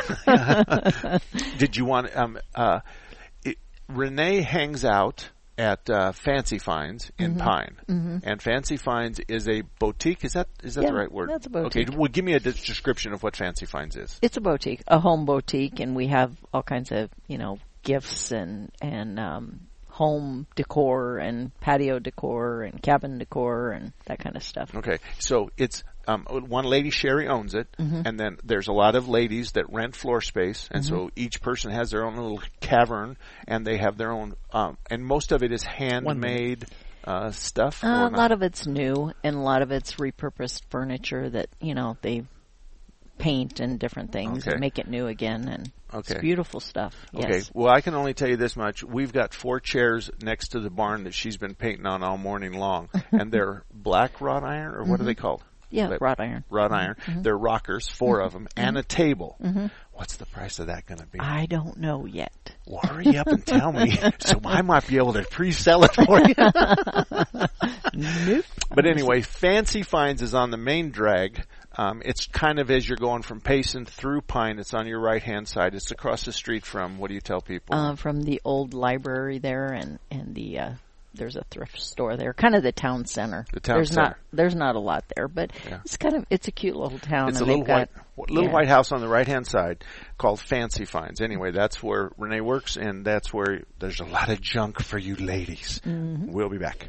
Did you want Renee hangs out at Fancy Finds in Pine, and Fancy Finds is a boutique. Is that the right word? That's a boutique. Okay, well, give me a description of what Fancy Finds is. It's a boutique, a home boutique, and we have all kinds of gifts and home decor and patio decor and cabin decor and that kind of stuff. Okay, so it's one lady, Sherry, owns it, and then there's a lot of ladies that rent floor space, and so each person has their own little cavern, and they have their own, and most of it is handmade stuff. A lot of it's new, and a lot of it's repurposed furniture that they paint and different things and make it new again, and it's beautiful stuff. Okay, yes. well, I can only tell you this much. We've got 4 chairs next to the barn that she's been painting on all morning long, and they're black wrought iron, or what are they called? Yeah, wrought iron. Wrought iron. They're rockers, 4 of them, and a table. What's the price of that going to be? I don't know yet. Well, hurry up and tell me, so I might be able to pre-sell it for you. Nope. But anyway, Fancy Finds is on the main drag. It's kind of as you're going from Payson through Pine. It's on your right-hand side. It's across the street from, what do you tell people? From the old library there, and the there's a thrift store there, kind of the town center. The town center. There's not a lot there, but it's a cute little town. It's and a little white house on the right-hand side called Fancy Finds. Anyway, that's where Renee works, and that's where there's a lot of junk for you ladies. We'll be back.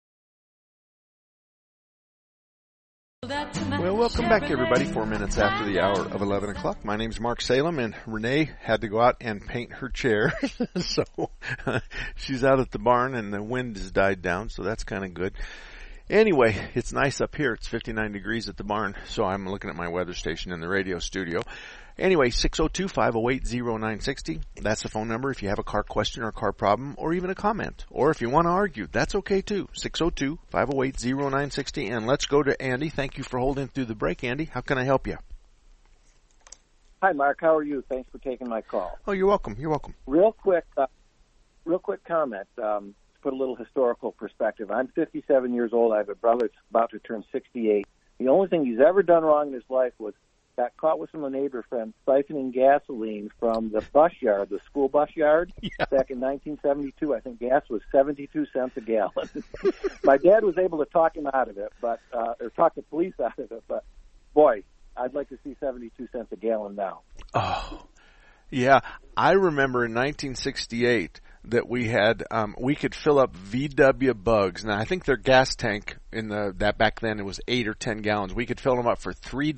Well, welcome back, everybody. 4 minutes after the hour of 11 o'clock. My name's Mark Salem, and Renee had to go out and paint her chair. So she's out at the barn, and the wind has died down, so that's kind of good. Anyway, it's nice up here. It's 59 degrees at the barn, so I'm looking at my weather station in the radio studio. Anyway, 602-508-0960. That's the phone number if you have a car question or car problem or even a comment. Or if you want to argue, that's okay too. 602-508-0960. And let's go to Andy. Thank you for holding through the break, Andy. How can I help you? Hi, Mark. How are you? Thanks for taking my call. Oh, you're welcome. You're welcome. Real quick comment. To put a little historical perspective. I'm 57 years old. I have a brother that's about to turn 68. The only thing he's ever done wrong in his life was got caught with some of the neighbor friends siphoning gasoline from the bus yard, the school bus yard, back in 1972. I think gas was 72 cents a gallon. My dad was able to talk him out of it, or talk the police out of it, but boy, I'd like to see 72 cents a gallon now. Oh, yeah. I remember in 1968 that we had, we could fill up VW Bugs. Now, I think their gas tank that back then it was 8 or 10 gallons. We could fill them up for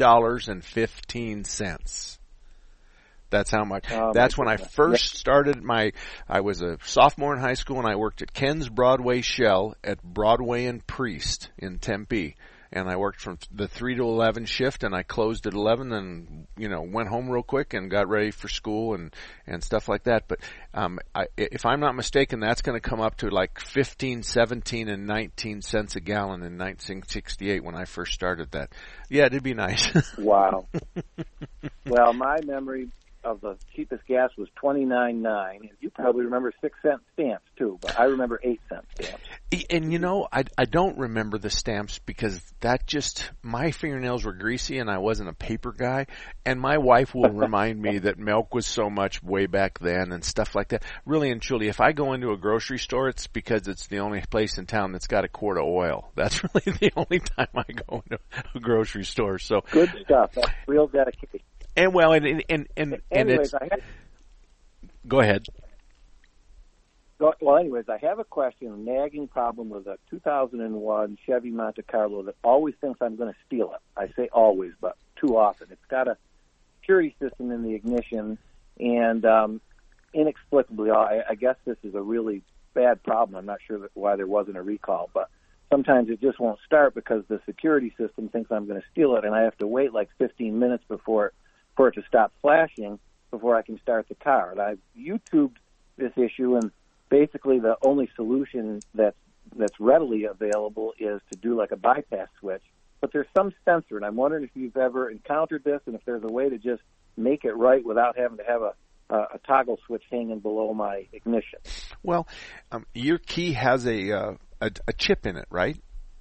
$3.15. That's how much. That's when I first started I was a sophomore in high school, and I worked at Ken's Broadway Shell at Broadway and Priest in Tempe. and I worked from the 3 to 11 shift, and I closed at 11, and went home real quick and got ready for school and stuff like that. But if I'm not mistaken, that's going to come up to like 15, 17, and 19 cents a gallon in 1968 when I first started that. Yeah, it'd be nice. Wow. Well, my memory of the cheapest gas was $29.9. You probably remember 6-cent stamps too, but I remember 8-cent stamps. And I don't remember the stamps because my fingernails were greasy and I wasn't a paper guy. And my wife will remind me that milk was so much way back then and stuff like that. Really and truly, if I go into a grocery store, it's because it's the only place in town that's got a quart of oil. That's really the only time I go into a grocery store. So good stuff. That's real dedication. And well, anyways, it's, go ahead. Well, anyways, I have a question, a nagging problem with a 2001 Chevy Monte Carlo that always thinks I'm going to steal it. I say always, but too often. It's got a security system in the ignition, and inexplicably, I guess this is a really bad problem. I'm not sure why there wasn't a recall, but sometimes it just won't start because the security system thinks I'm going to steal it, and I have to wait like 15 minutes for it to stop flashing before I can start the car. And I've YouTubed this issue, and basically the only solution that's readily available is to do like a bypass switch. But there's some sensor, and I'm wondering if you've ever encountered this and if there's a way to just make it right without having to have a toggle switch hanging below my ignition. Well, your key has a chip in it, right?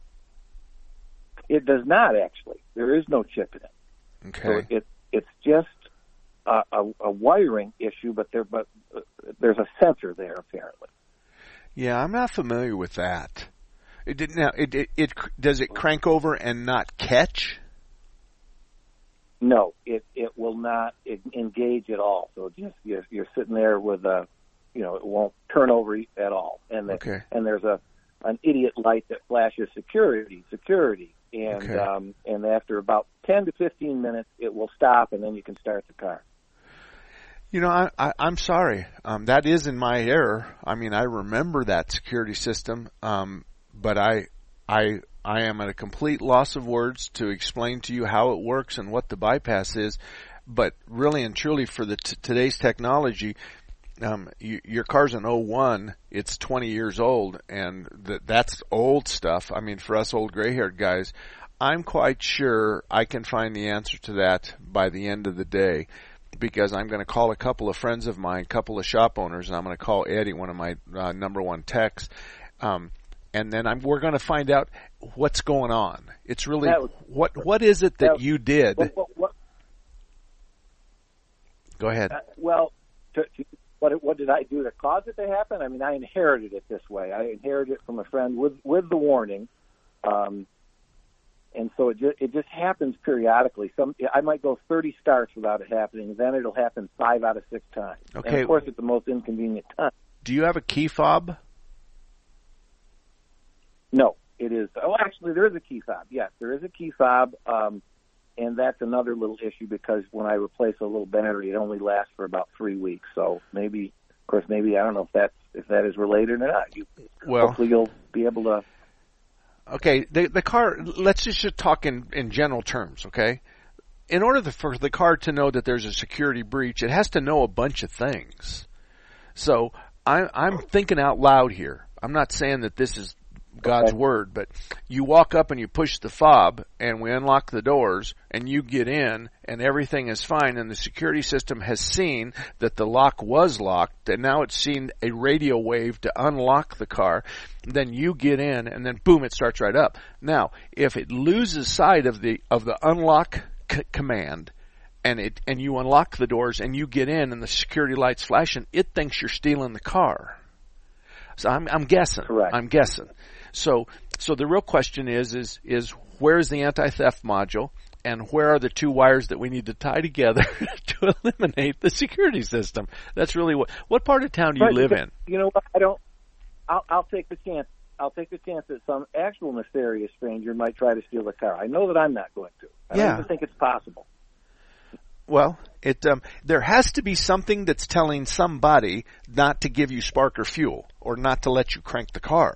It does not, actually. There is no chip in it. Okay. So it's just a wiring issue, but there's a sensor there apparently. Yeah, I'm not familiar with that. Does it crank over and not catch? No, it will not engage at all. So just you're sitting there with it won't turn over at all. And okay. And there's an idiot light that flashes security. And okay. And after about 10 to 15 minutes, it will stop, and then you can start the car. I'm sorry. That is in my error. I mean, I remember that security system, but I am at a complete loss of words to explain to you how it works and what the bypass is. But really and truly, for today's technology, your car's an 01. It's 20 years old, and that's old stuff. I mean, for us old gray-haired guys, I'm quite sure I can find the answer to that by the end of the day, because I'm going to call a couple of friends of mine, a couple of shop owners, and I'm going to call Eddie, one of my number one techs, and then we're going to find out what's going on. It's really what is it that you did? Go ahead. What did I do to cause it to happen? I mean, I inherited it this way. I inherited it from a friend with the warning, and so it just happens periodically. I might go 30 starts without it happening. Then it'll happen 5 out of 6 times. Okay. And of course, at the most inconvenient time. Do you have a key fob? No, it is. Oh, actually, there is a key fob. Yes, there is a key fob. And that's another little issue because when I replace a little battery, it only lasts for about 3 weeks. So maybe I don't know if that is related or not. Hopefully you'll be able to. Okay, the car. Let's just talk in general terms. Okay, in order for the car to know that there's a security breach, it has to know a bunch of things. So I'm thinking out loud here. I'm not saying that this is God's word, but you walk up and you push the fob and we unlock the doors and you get in and everything is fine and the security system has seen that the lock was locked and now it's seen a radio wave to unlock the car. Then you get in and then boom, it starts right up. Now, if it loses sight of the unlock command and you unlock the doors and you get in and the security lights flashing, it thinks you're stealing the car. So I'm guessing. Correct. I'm guessing. So the real question is where is the anti-theft module and where are the 2 wires that we need to tie together to eliminate the security system? That's really what part of town do you live in? You know what? I'll take the chance. I'll take the chance that some actual nefarious stranger might try to steal the car. I know that I'm not going to. I don't even think it's possible. Well, there has to be something that's telling somebody not to give you spark or fuel or not to let you crank the car.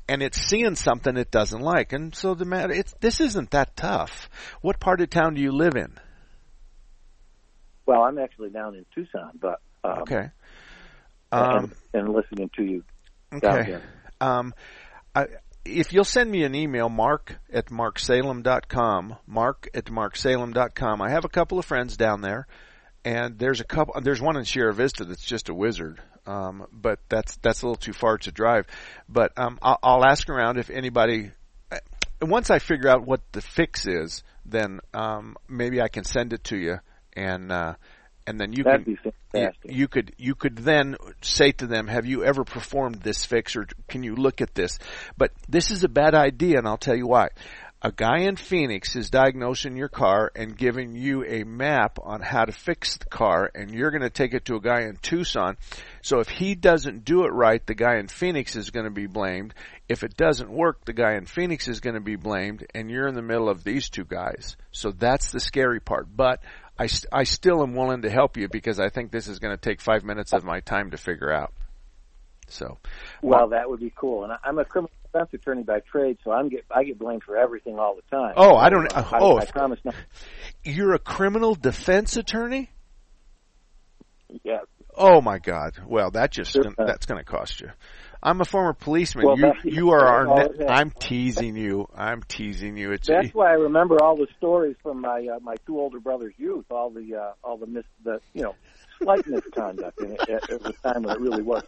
and it's seeing something it doesn't like. And so this isn't that tough. What part of town do you live in? Well, I'm actually down in Tucson, but okay. And listening to you down here. If you'll send me an email, mark@marksalem.com, mark@marksalem.com. I have a couple of friends down there, and there's one in Sierra Vista that's just a wizard. But that's a little too far to drive. But I'll ask around if anybody. Once I figure out what the fix is, then maybe I can send it to you, and then That'd be fantastic. you could then say to them, have you ever performed this fix, or can you look at this? But this is a bad idea, and I'll tell you why. A guy in Phoenix is diagnosing your car and giving you a map on how to fix the car, and you're going to take it to a guy in Tucson. So if he doesn't do it right, the guy in Phoenix is going to be blamed. If it doesn't work, the guy in Phoenix is going to be blamed, and you're in the middle of these two guys. So that's the scary part. But I still am willing to help you, because I think this is going to take 5 minutes of my time to figure out. So, well, that would be cool. And I'm a criminal defense attorney by trade, so I get blamed for everything all the time. Oh, I don't. I promise not. You're a criminal defense attorney? Yeah. Oh my God. Well, that's going to cost you. I'm a former policeman. Well, you are our. I'm teasing you. That's why I remember all the stories from my two older brothers' youth. All the slight misconduct, and it was time when it really was.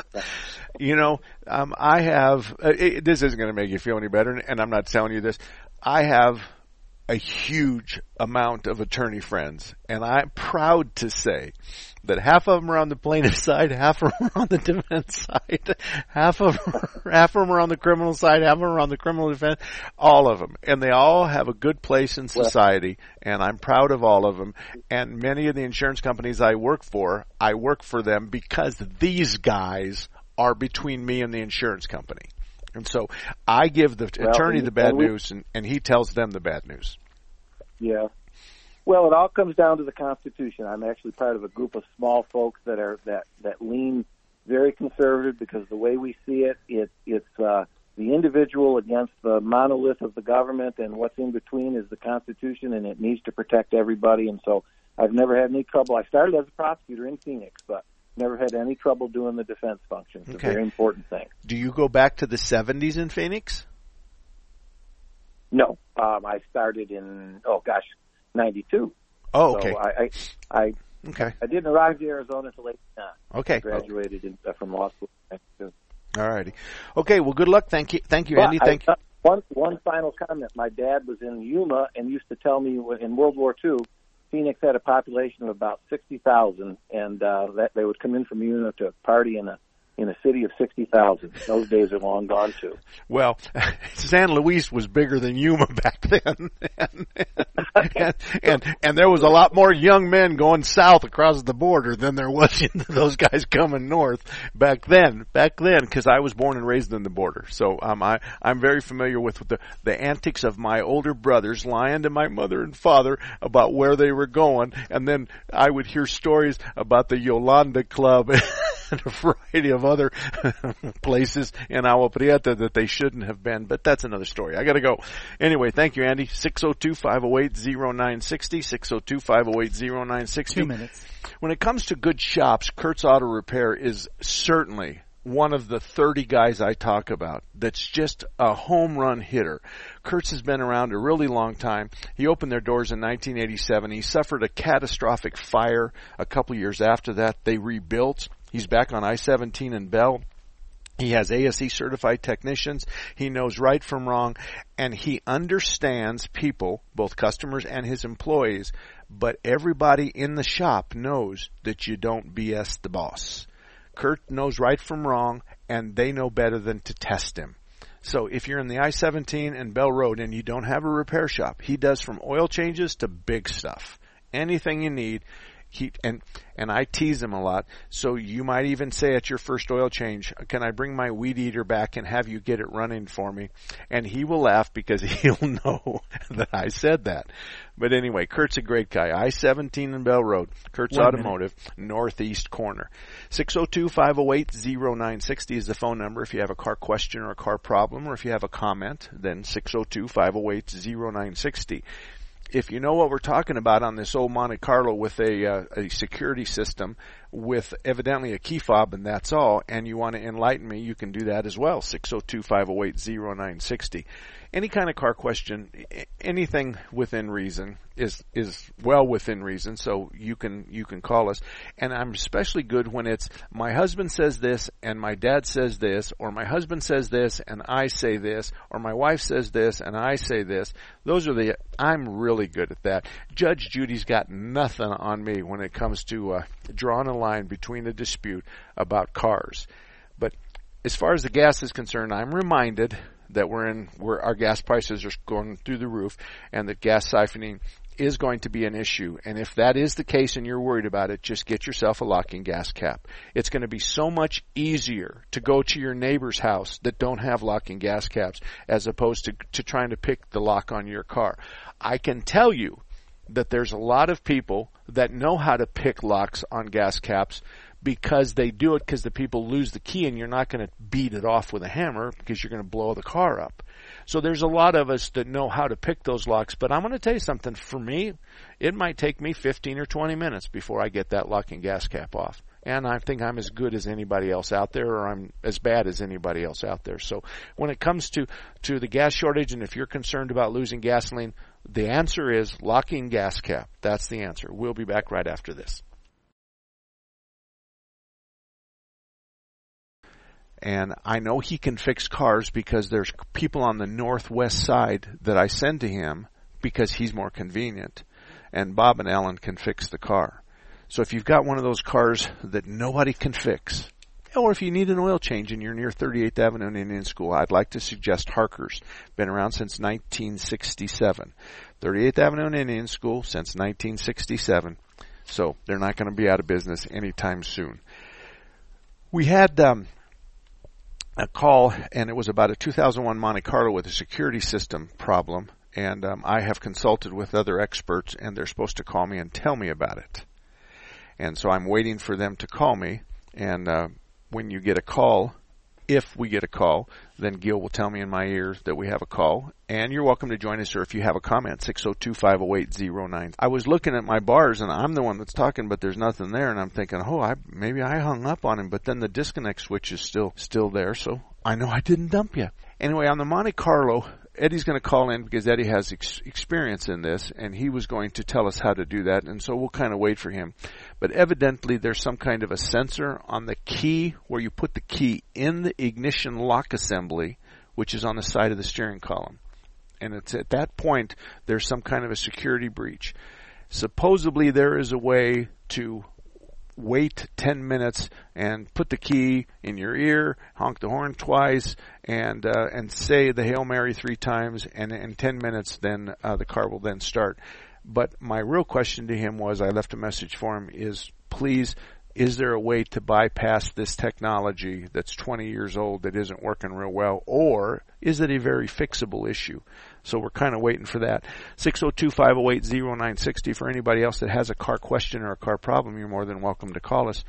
I have. This isn't going to make you feel any better, and I'm not telling you this. I have a huge amount of attorney friends, and I'm proud to say that half of them are on the plaintiff side, half of them are on the defense side, half of them are on the criminal side, half of them are on the criminal defense, all of them. And they all have a good place in society, and I'm proud of all of them. And many of the insurance companies I work for them because these guys are between me and the insurance company. And so I give the attorney the bad news, and he tells them the bad news. Yeah. Well, it all comes down to the Constitution. I'm actually part of a group of small folks that lean very conservative, because the way we see it's the individual against the monolith of the government, and what's in between is the Constitution, and it needs to protect everybody. And so I've never had any trouble. I started as a prosecutor in Phoenix, but never had any trouble doing the defense function. It's a very important thing. Do you go back to the 70s in Phoenix? No. I started in, 92. Oh, okay. So I didn't arrive to Arizona until 89. Okay. I graduated from law school in 92. All righty. Okay, well, good luck. Thank you, Andy. Thank you. One final comment. My dad was in Yuma and used to tell me in World War II, Phoenix had a population of about 60,000, and that they would come in from Yuma to party in a city of 60,000. Those days are long gone too. Well, San Luis was bigger than Yuma back then, and there was a lot more young men going south across the border than there was those guys coming north back then. Because I was born and raised in the border, so I'm very familiar with the antics of my older brothers lying to my mother and father about where they were going, and then I would hear stories about the Yolanda Club and a variety of other places in Agua Prieta that they shouldn't have been, but that's another story. I got to go. Anyway, thank you, Andy. 602-508-0960, 602-508-0960. 2 minutes. When it comes to good shops, Kurt's Auto Repair is certainly one of the 30 guys I talk about that's just a home run hitter. Kurt's has been around a really long time. He opened their doors in 1987. He suffered a catastrophic fire a couple years after that. They rebuilt. He's back on I-17 in Bell. He has ASE certified technicians. He knows right from wrong, and he understands people, both customers and his employees, but everybody in the shop knows that you don't BS the boss. Kurt knows right from wrong, and they know better than to test him. So if you're in the I-17 and Bell Road and you don't have a repair shop, he does from oil changes to big stuff. Anything you need. And I tease him a lot. So you might even say at your first oil change, can I bring my weed eater back and have you get it running for me? And he will laugh because he'll know that I said that. But anyway, Kurt's a great guy. I-17 and Bell Road. Kurt's Automotive, northeast corner. 602-508-0960 is the phone number if you have a car question or a car problem, or if you have a comment, then 602-508-0960. If you know what we're talking about on this old Monte Carlo with a security system with evidently a key fob and that's all, and you want to enlighten me, you can do that as well, 602-508-0960. Any kind of car question, anything within reason is well within reason, so you can call us. And I'm especially good when it's my husband says this and my dad says this, or my husband says this and I say this, or my wife says this and I say this. I'm really good at that. Judge Judy's got nothing on me when it comes to drawing a line between a dispute about cars. But as far as the gas is concerned, I'm reminded that where our gas prices are going through the roof, and that gas siphoning is going to be an issue. And if that is the case and you're worried about it, just get yourself a locking gas cap. It's going to be so much easier to go to your neighbor's house that don't have locking gas caps as opposed to trying to pick the lock on your car. I can tell you that there's a lot of people that know how to pick locks on gas caps, because they do it because the people lose the key, and you're not going to beat it off with a hammer because you're going to blow the car up. So there's a lot of us that know how to pick those locks. But I'm going to tell you something. For me, it might take me 15 or 20 minutes before I get that locking gas cap off. And I think I'm as good as anybody else out there, or I'm as bad as anybody else out there. So when it comes to the gas shortage, and if you're concerned about losing gasoline, the answer is locking gas cap. That's the answer. We'll be back right after this. And I know he can fix cars because there's people on the northwest side that I send to him because he's more convenient. And Bob and Ellen can fix the car. So if you've got one of those cars that nobody can fix, or if you need an oil change and you're near 38th Avenue and Indian School, I'd like to suggest Harker's. Been around since 1967. 38th Avenue and Indian School since 1967. So they're not going to be out of business anytime soon. We had a call, and it was about a 2001 Monte Carlo with a security system problem, and I have consulted with other experts, and they're supposed to call me and tell me about it. And so I'm waiting for them to call me, and when you get a call, if we get a call, then Gil will tell me in my ear that we have a call. And you're welcome to join us, or if you have a comment, 602-508-09. I was looking at my bars, and I'm the one that's talking, but there's nothing there, and I'm thinking, maybe I hung up on him, but then the disconnect switch is still there, so I know I didn't dump you. Anyway, on the Monte Carlo, Eddie's going to call in because Eddie has experience in this, and he was going to tell us how to do that, and so we'll kind of wait for him. But evidently there's some kind of a sensor on the key where you put the key in the ignition lock assembly, which is on the side of the steering column. And it's at that point there's some kind of a security breach. Supposedly there is a way to wait 10 minutes and put the key in your ear, honk the horn twice, and say the Hail Mary 3 times, and in 10 minutes then the car will then start. But my real question to him was, I left a message for him, is please, is there a way to bypass this technology that's 20 years old that isn't working real well, or is it a very fixable issue? So we're kind of waiting for that. 602-508-0960. For anybody else that has a car question or a car problem, you're more than welcome to call us.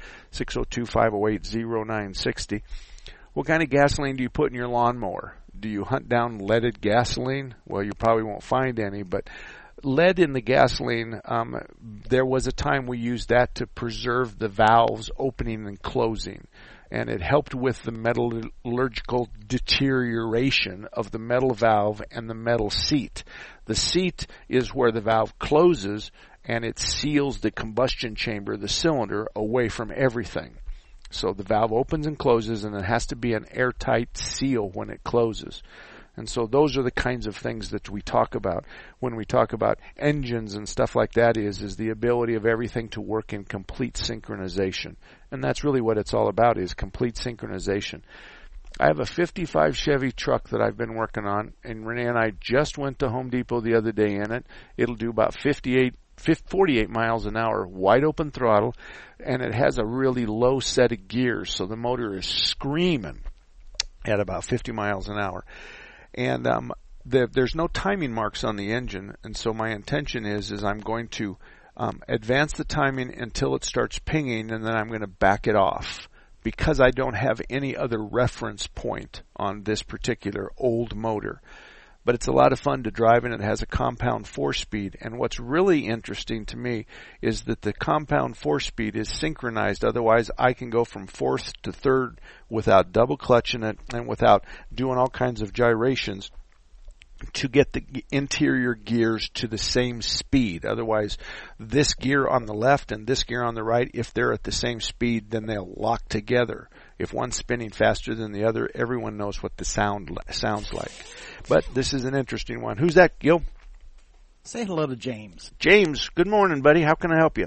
602-508-0960. What kind of gasoline do you put in your lawnmower? Do you hunt down leaded gasoline? Well, you probably won't find any, but lead in the gasoline, there was a time we used that to preserve the valves opening and closing. And it helped with the metallurgical deterioration of the metal valve and the metal seat. The seat is where the valve closes, and it seals the combustion chamber, the cylinder, away from everything. So the valve opens and closes, and it has to be an airtight seal when it closes. And so those are the kinds of things that we talk about when we talk about engines and stuff like that, is the ability of everything to work in complete synchronization. And that's really what it's all about, is complete synchronization. I have a 55 Chevy truck that I've been working on, and Renee and I just went to Home Depot the other day in it. It'll do about 58 48 miles an hour, wide open throttle, and it has a really low set of gears, so the motor is screaming at about 50 miles an hour. And there's no timing marks on the engine, and so my intention is I'm going to advance the timing until it starts pinging, and then I'm going to back it off, because I don't have any other reference point on this particular old motor. But it's a lot of fun to drive, and it has a compound 4-speed. And what's really interesting to me is that the compound 4-speed is synchronized. Otherwise, I can go from fourth to third without double clutching it and without doing all kinds of gyrations to get the interior gears to the same speed. Otherwise, this gear on the left and this gear on the right, if they're at the same speed, then they'll lock together. If one's spinning faster than the other, everyone knows what the sounds like. But this is an interesting one. Who's that, Gil? Say hello to James. James, good morning, buddy. How can I help you?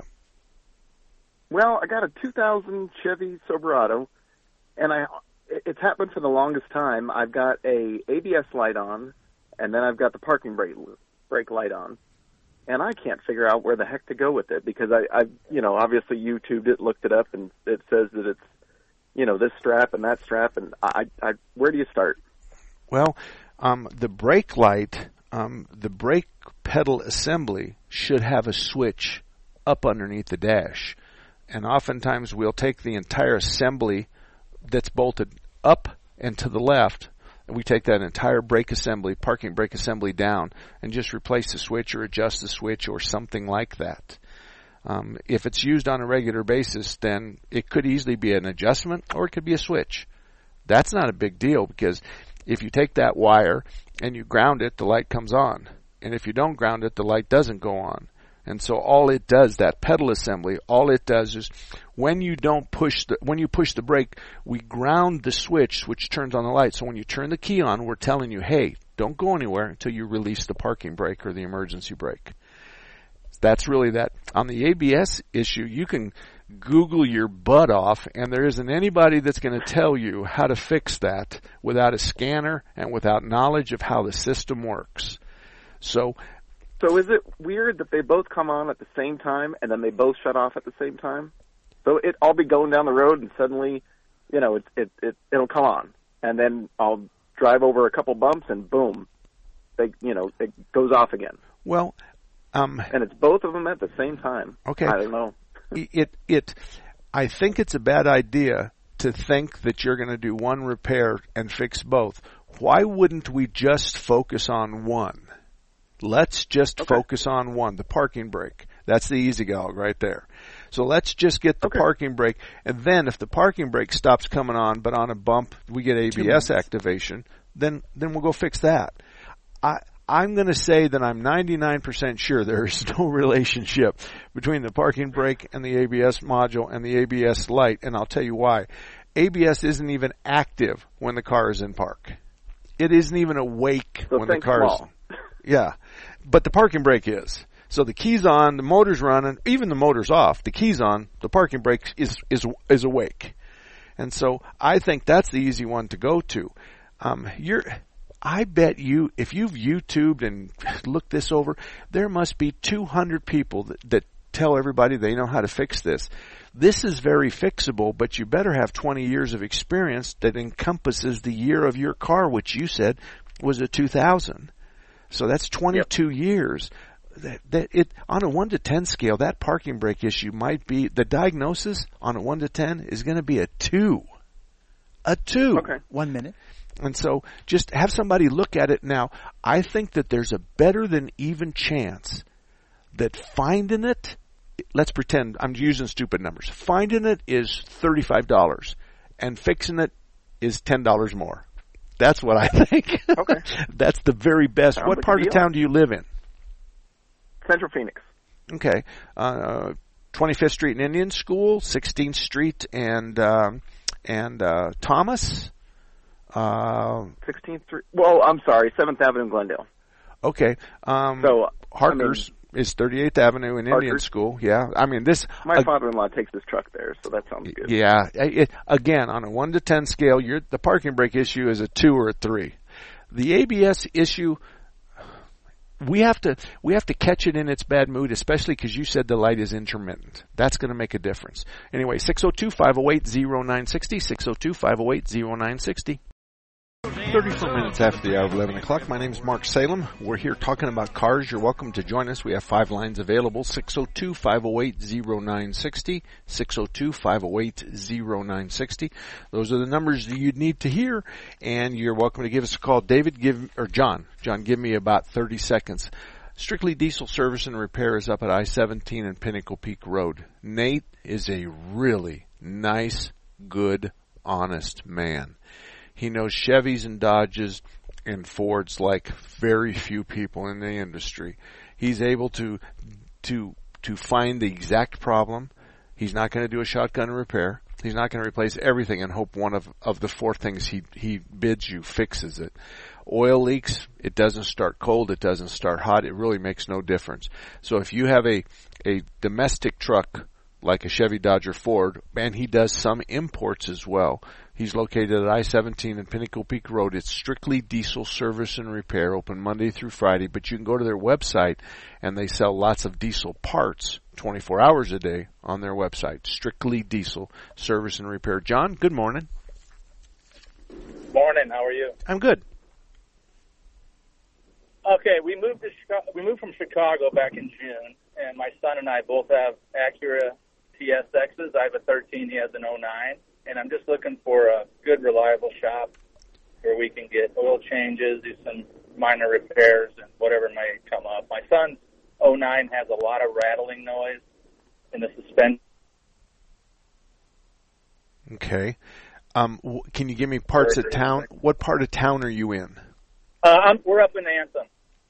Well, I got a 2000 Chevy Silverado, and it's happened for the longest time. I've got a ABS light on, and then I've got the parking brake light on, and I can't figure out where the heck to go with it, because I obviously YouTubed it, looked it up, and it says that it's, this strap and that strap, and I where do you start? Well, the brake light, the brake pedal assembly should have a switch up underneath the dash, and oftentimes we'll take the entire assembly that's bolted up and to the left, and we take that entire brake assembly, parking brake assembly down, and just replace the switch or adjust the switch or something like that. If it's used on a regular basis, then it could easily be an adjustment or it could be a switch. That's not a big deal, because if you take that wire and you ground it, the light comes on. And if you don't ground it, the light doesn't go on. And so all it does, that pedal assembly, all it does is when you push the brake, we ground the switch, which turns on the light. So when you turn the key on, we're telling you, hey, don't go anywhere until you release the parking brake or the emergency brake. That's really that. On the ABS issue, you can Google your butt off, and there isn't anybody that's going to tell you how to fix that without a scanner and without knowledge of how the system works. So is it weird that they both come on at the same time and then they both shut off at the same time? So I'll be going down the road and suddenly, it'll come on, and then I'll drive over a couple bumps and boom, it goes off again. Well, and it's both of them at the same time. Okay. I don't know. I think it's a bad idea to think that you're going to do one repair and fix both. Why wouldn't we just focus on one? Let's just focus on one, the parking brake. That's the easy dog right there. So let's just get the parking brake, and then if the parking brake stops coming on, but on a bump we get ABS activation, then we'll go fix that. I'm going to say that I'm 99% sure there is no relationship between the parking brake and the ABS module and the ABS light, and I'll tell you why. ABS isn't even active when the car is in park. It isn't even awake when the car is... Yeah, but the parking brake is. So the key's on, the motor's running, even the motor's off, the key's on, the parking brake is awake. And so I think that's the easy one to go to. I bet you, if you've YouTubed and looked this over, there must be 200 people that tell everybody they know how to fix this. This is very fixable, but you better have 20 years of experience that encompasses the year of your car, which you said was a 2000. So that's 22 years. On a 1 to 10 scale, that parking brake issue might be, the diagnosis on a 1 to 10 is going to be a 2. A 2. Okay. 1 minute. And so just have somebody look at it now. I think that there's a better than even chance that finding it, let's pretend I'm using stupid numbers. Finding it is $35 and fixing it is $10 more. That's what I think. Okay. That's the very best. Sounds What like part of town do you live in? Central Phoenix. Okay. 25th Street and Indian School, 16th Street and Thomas. 16th Street. Well, I'm sorry, 7th Avenue, Glendale. Okay. So Harkers is 38th Avenue in Indian School. Yeah. I mean, this. My father-in-law takes his truck there, so that sounds good. Yeah. Again, on a 1 to 10 scale, the parking brake issue is a 2 or a 3. The ABS issue, we have to catch it in its bad mood, especially because you said the light is intermittent. That's going to make a difference. Anyway, 602-508-0960, 602-508-0960. 34 minutes after the hour of 11 o'clock. My name is Mark Salem. We're here talking about cars. You're welcome to join us. We have 5 lines available, 602-508-0960, 602-508-0960. Those are the numbers that you'd need to hear, and you're welcome to give us a call. David, John, give me about 30 seconds. Strictly Diesel Service and Repair is up at I-17 and Pinnacle Peak Road. Nate is a really nice, good, honest man. He knows Chevys and Dodges and Fords like very few people in the industry. He's able to find the exact problem. He's not going to do a shotgun repair. He's not going to replace everything and hope one of the 4 things he bids you fixes it. Oil leaks, it doesn't start cold, it doesn't start hot, it really makes no difference. So if you have a domestic truck like a Chevy, Dodge, or Ford, and he does some imports as well. He's located at I-17 and Pinnacle Peak Road. It's Strictly Diesel Service and Repair, open Monday through Friday, but you can go to their website, and they sell lots of diesel parts 24 hours a day on their website. Strictly Diesel Service and Repair. John, good morning. Morning. How are you? I'm good. Okay, we moved from Chicago back in June, and my son and I both have Acura TSXs. I have a 13, he has an 09, and I'm just looking for a good, reliable shop where we can get oil changes, do some minor repairs, and whatever may come up. My son's 09 has a lot of rattling noise in the suspension. Okay. Can you give me parts of town? What part of town are you in? We're up in Anthem.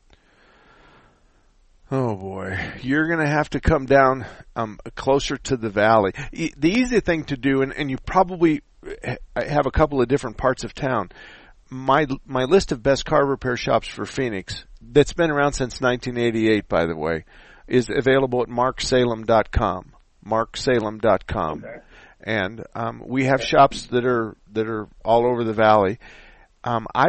Oh boy, you're going to have to come down closer to the valley. The easy thing to do, and you probably have a couple of different parts of town. My list of best car repair shops for Phoenix, that's been around since 1988, by the way, is available at marksalem.com. Marksalem.com. Okay. And we have shops that are all over the valley. I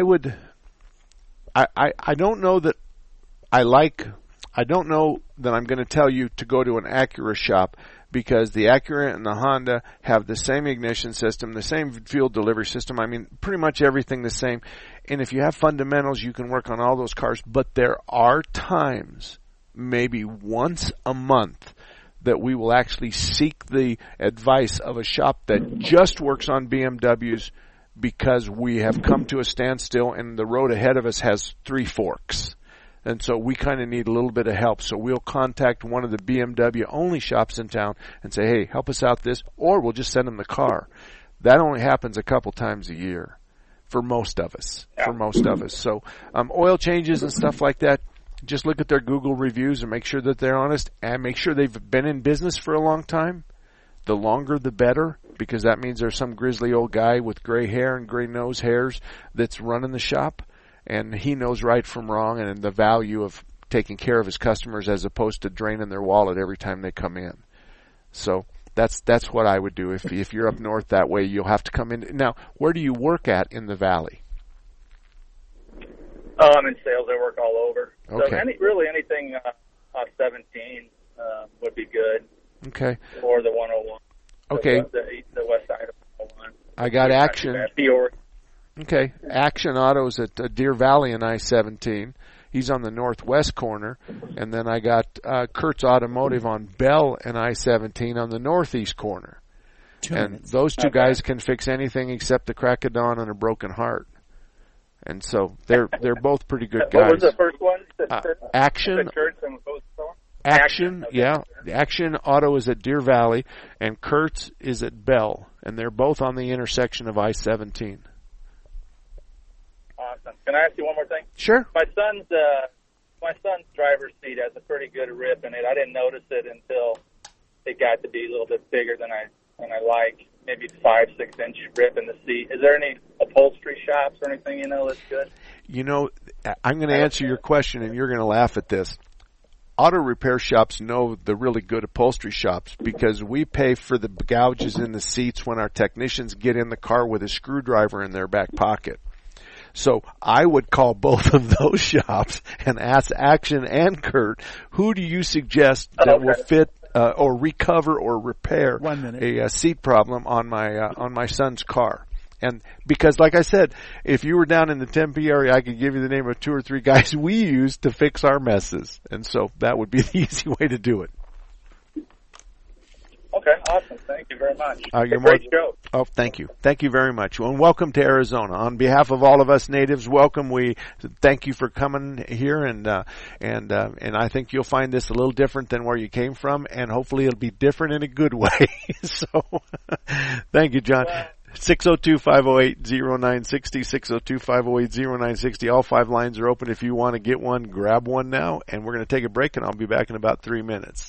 don't know that I don't know that I'm going to tell you to go to an Acura shop, because the Acura and the Honda have the same ignition system, the same fuel delivery system. I mean, pretty much everything the same. And if you have fundamentals, you can work on all those cars. But there are times, maybe once a month, that we will actually seek the advice of a shop that just works on BMWs, because we have come to a standstill and the road ahead of us has 3 forks. And so we kind of need a little bit of help. So we'll contact one of the BMW-only shops in town and say, hey, help us out this, or we'll just send them the car. That only happens a couple times a year for most of us. So oil changes and stuff like that, just look at their Google reviews and make sure that they're honest, and make sure they've been in business for a long time. The longer the better, because that means there's some grizzly old guy with gray hair and gray nose hairs that's running the shop. And he knows right from wrong and the value of taking care of his customers as opposed to draining their wallet every time they come in. So that's what I would do. If you're up north that way, you'll have to come in. Now, where do you work at in the valley? I'm in sales. I work all over. Okay. So anything off 17 would be good. Okay. Or the 101. Okay. The west side of 101. I got Action. Okay. Action Autos at Deer Valley in I-17. He's on the northwest corner. And then I got Kurtz Automotive on Bell and I-17 on the northeast corner. And those two guys can fix anything except the crack of dawn and a broken heart. And so they're both pretty good guys. What was the first one? Action. Action, yeah. Action Auto is at Deer Valley, and Kurtz is at Bell. And they're both on the intersection of I-17. Awesome. Can I ask you one more thing? Sure. My son's driver's seat has a pretty good rip in it. I didn't notice it until it got to be a little bit bigger than I like. Maybe 5-6 inch rip in the seat. Is there any upholstery shops or anything that's good? I'm going to answer your question, and you're going to laugh at this. Auto repair shops know the really good upholstery shops, because we pay for the gouges in the seats when our technicians get in the car with a screwdriver in their back pocket. So I would call both of those shops and ask Action and Kurt, who do you suggest that will fit or recover or repair a seat problem on my son's car? And because, like I said, if you were down in the Tempe area, I could give you the name of 2 or 3 guys we use to fix our messes. And so that would be the easy way to do it. Okay, awesome. Thank you very much. Great show. Oh, thank you. Thank you very much. And welcome to Arizona. On behalf of all of us natives, welcome. We thank you for coming here, and I think you'll find this a little different than where you came from, and hopefully it'll be different in a good way. So, thank you, John. 602-508-0960, 602-508-0960. All 5 lines are open. If you want to get one, grab one now, and we're going to take a break, and I'll be back in about 3 minutes.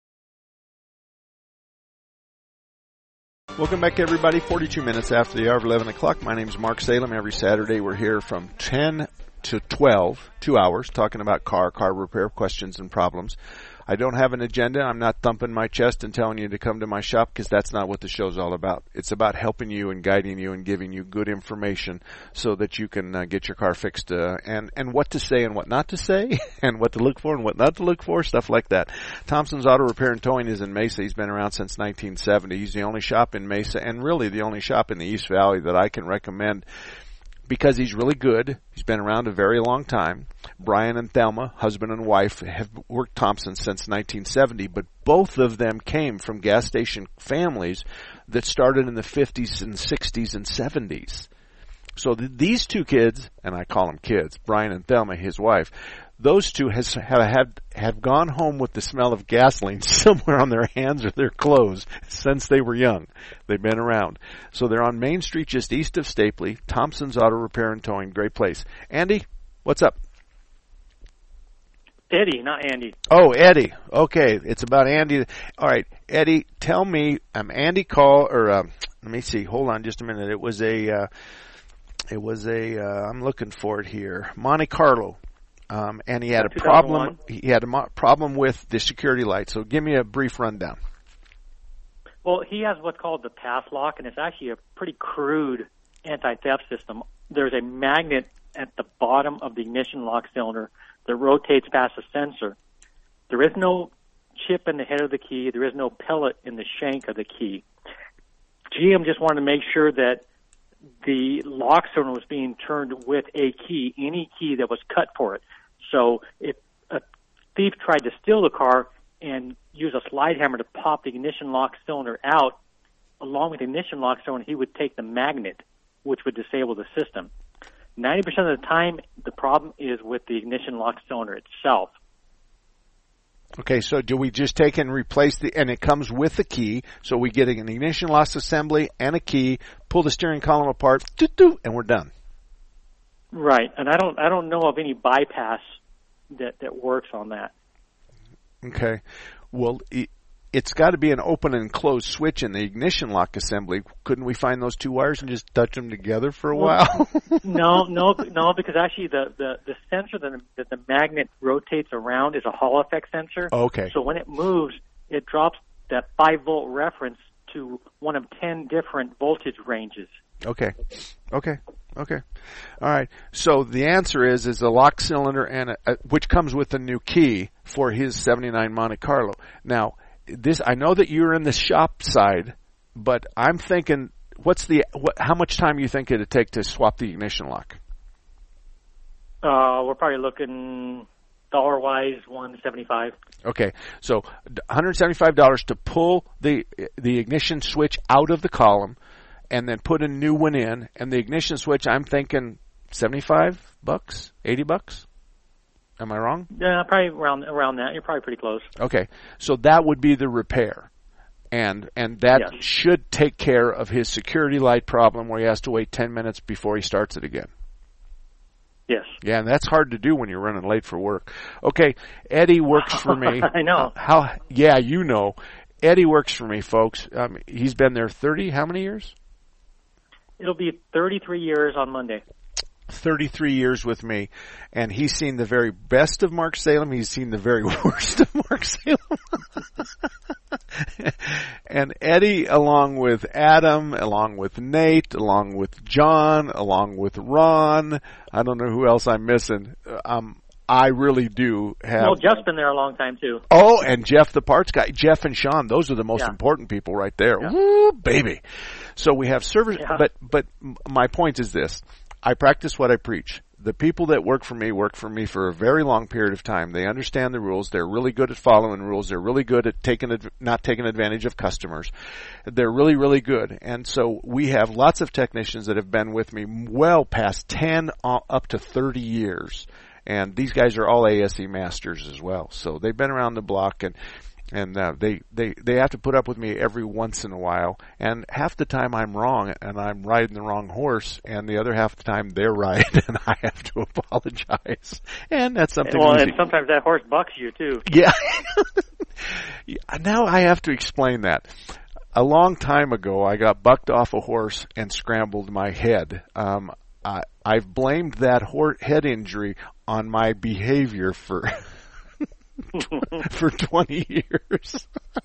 Welcome back, everybody. 42 minutes after the hour of 11 o'clock. My name is Mark Salem. Every Saturday we're here from 10 to 12, 2 hours, talking about car repair questions and problems. I don't have an agenda. I'm not thumping my chest and telling you to come to my shop, because that's not what the show's all about. It's about helping you and guiding you and giving you good information so that you can get your car fixed, and what to say and what not to say, and what to look for and what not to look for, stuff like that. Thompson's Auto Repair and Towing is in Mesa. He's been around since 1970. He's the only shop in Mesa, and really the only shop in the East Valley that I can recommend, because he's really good. He's been around a very long time. Brian and Thelma, husband and wife, have worked Thompson since 1970, but both of them came from gas station families that started in the 50s and 60s and 70s. So these two kids, and I call them kids, Brian and Thelma, his wife, those two have gone home with the smell of gasoline somewhere on their hands or their clothes since they were young. They've been around. So they're on Main Street just east of Stapley. Thompson's Auto Repair and Towing. Great place. Andy, what's up? Eddie, not Andy. Oh, Eddie. Okay, it's about Andy. All right, Eddie, tell me, Andy let me see, hold on just a minute. It was a, I'm looking for it here, Monte Carlo. And he had a problem. He had a problem with the security light. So give me a brief rundown. Well, he has what's called the pass lock, and it's actually a pretty crude anti-theft system. There's a magnet at the bottom of the ignition lock cylinder that rotates past a sensor. There is no chip in the head of the key. There is no pellet in the shank of the key. GM just wanted to make sure that the lock cylinder was being turned with a key, any key that was cut for it. So if a thief tried to steal the car and use a slide hammer to pop the ignition lock cylinder out, along with the ignition lock cylinder, he would take the magnet, which would disable the system. 90% of the time, the problem is with the ignition lock cylinder itself. Okay, so do we just take and replace and it comes with the key, so we get an ignition lock assembly and a key, pull the steering column apart, and we're done. Right, and I don't know of any bypass that works on that. Okay, well, it's got to be an open and closed switch in the ignition lock assembly. Couldn't we find those two wires and just touch them together for a while? No, because actually the sensor that the magnet rotates around is a Hall effect sensor. Okay. So when it moves, it drops that 5-volt reference to one of 10 different voltage ranges. Okay. All right. So the answer is a lock cylinder and which comes with a new key for his 79 Monte Carlo. Now, I know that you're in the shop side, but I'm thinking, how much time do you think it'd take to swap the ignition lock? We're probably looking dollar-wise $175. Okay, so $175 to pull the ignition switch out of the column, and then put a new one in. And the ignition switch, I'm thinking $75, $80. Am I wrong? Yeah, probably around that. You're probably pretty close. Okay, so that would be the repair, and that should take care of his security light problem where he has to wait 10 minutes before he starts it again. Yes. Yeah, and that's hard to do when you're running late for work. Okay, Eddie works for me. I know. Yeah, you know. Eddie works for me, folks. He's been there how many years? It'll be 33 years on Monday. 33 years with me, and he's seen the very best of Mark Salem. He's seen the very worst of Mark Salem. And Eddie, along with Adam, along with Nate, along with John, along with Ron, I don't know who else I'm missing. I really do have. Well, Jeff's been there a long time too. Oh, and Jeff, the parts guy. Jeff and Sean, those are the most important people right there. Yeah. Woo, baby. So we have servers, but my point is this. I practice what I preach. The people that work for me for a very long period of time. They understand the rules. They're really good at following rules. They're really good at not taking advantage of customers. They're really, really good. And so we have lots of technicians that have been with me well past 10 up to 30 years. And these guys are all ASE masters as well. So they've been around the block, and they have to put up with me every once in a while. And half the time I'm wrong and I'm riding the wrong horse, and the other half the time they're right and I have to apologize. And that's something. Well, easy. and sometimes that horse bucks you too. Yeah. Now I have to explain that. A long time ago, I got bucked off a horse and scrambled my head. I've blamed that head injury on my behavior for 20 years.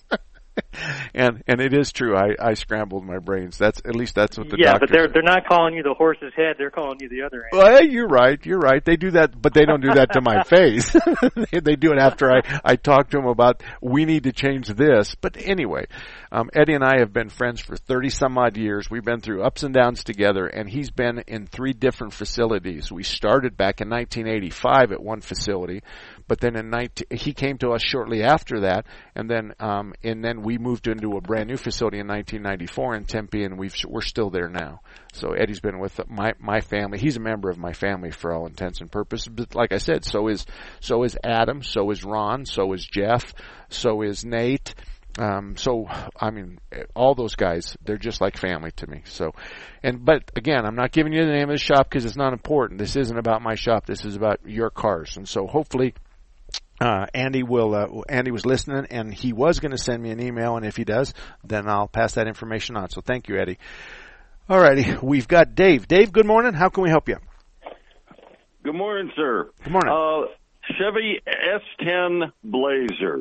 And it is true. I scrambled my brains. That's what the doctors. But they're not calling you the horse's head. They're calling you the other end. Well, you're right. They do that, but they don't do that to my face. They do it after I talk to them about we need to change this. But anyway, Eddie and I have been friends for 30 some odd years. We've been through ups and downs together, and he's been in 3 different facilities. We started back in 1985 at one facility, but then he came to us shortly after that, and then we moved into a brand new facility in 1994 in Tempe, and we're still there now. So Eddie's been with my family. He's a member of my family for all intents and purposes. But like I said, so is Adam, so is Ron, so is Jeff, so is Nate. So I mean, all those guys, they're just like family to me. So, but again, I'm not giving you the name of the shop because it's not important. This isn't about my shop. This is about your cars. And so hopefully, Andy was listening, and he was going to send me an email, and if he does, then I'll pass that information on. So thank you, Eddie. All righty, we've got Dave. Dave, good morning. How can we help you? Good morning, sir. Good morning. Chevy S10 Blazer,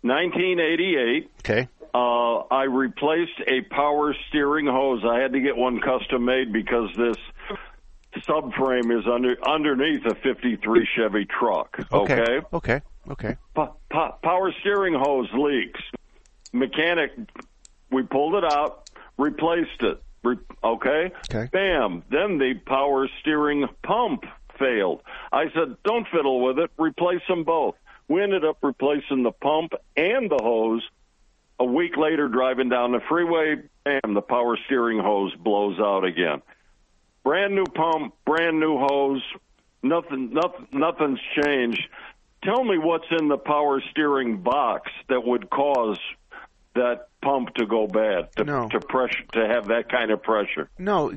1988. Okay. I replaced a power steering hose. I had to get one custom made because this subframe is underneath a 53 Chevy truck. Okay. Power steering hose leaks. Mechanic, we pulled it out, replaced it. Okay. Bam. Then the power steering pump failed. I said, don't fiddle with it. Replace them both. We ended up replacing the pump and the hose. A week later, driving down the freeway, bam, the power steering hose blows out again. Brand new pump, brand new hose. Nothing's changed. Tell me what's in the power steering box that would cause that pump to go bad, to pressure, to have that kind of pressure. No,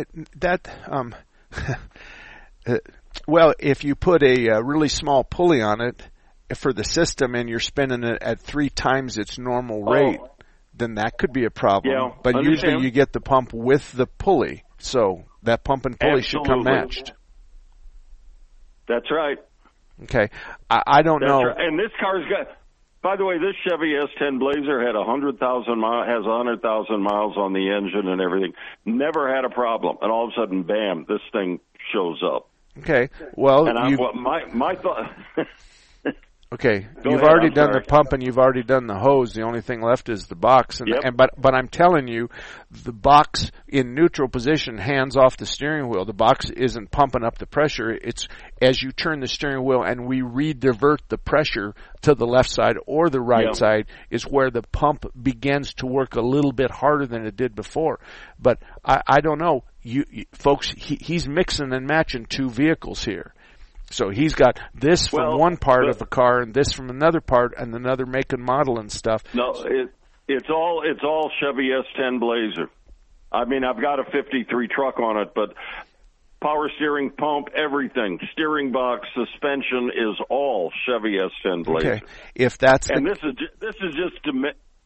well, if you put a really small pulley on it for the system and you're spinning it at 3 times its normal rate, then that could be a problem. Yeah, but usually you get the pump with the pulley, so that pump and pulley should come matched. That's right. Okay, I don't know. Right. And this car's got. By the way, this Chevy S10 Blazer had 100,000 miles, has 100,000 miles on the engine and everything. Never had a problem, and all of a sudden, bam! This thing shows up. Okay, well, and my thought. Okay, Go you've ahead, already I'm done sorry. the pump and you've already done the hose. The only thing left is the box. But I'm telling you, the box in neutral position, hands off the steering wheel. The box isn't pumping up the pressure. It's as you turn the steering wheel and we redivert the pressure to the left side or the right side is where the pump begins to work a little bit harder than it did before. But I don't know. You folks, he's mixing and matching 2 vehicles here. So he's got this from one part of the car and this from another part and another make and model and stuff. No, it's all Chevy S10 Blazer. I mean, I've got a 53 truck on it, but power steering pump, everything, steering box, suspension is all Chevy S10 Blazer. Okay, if that's this is just to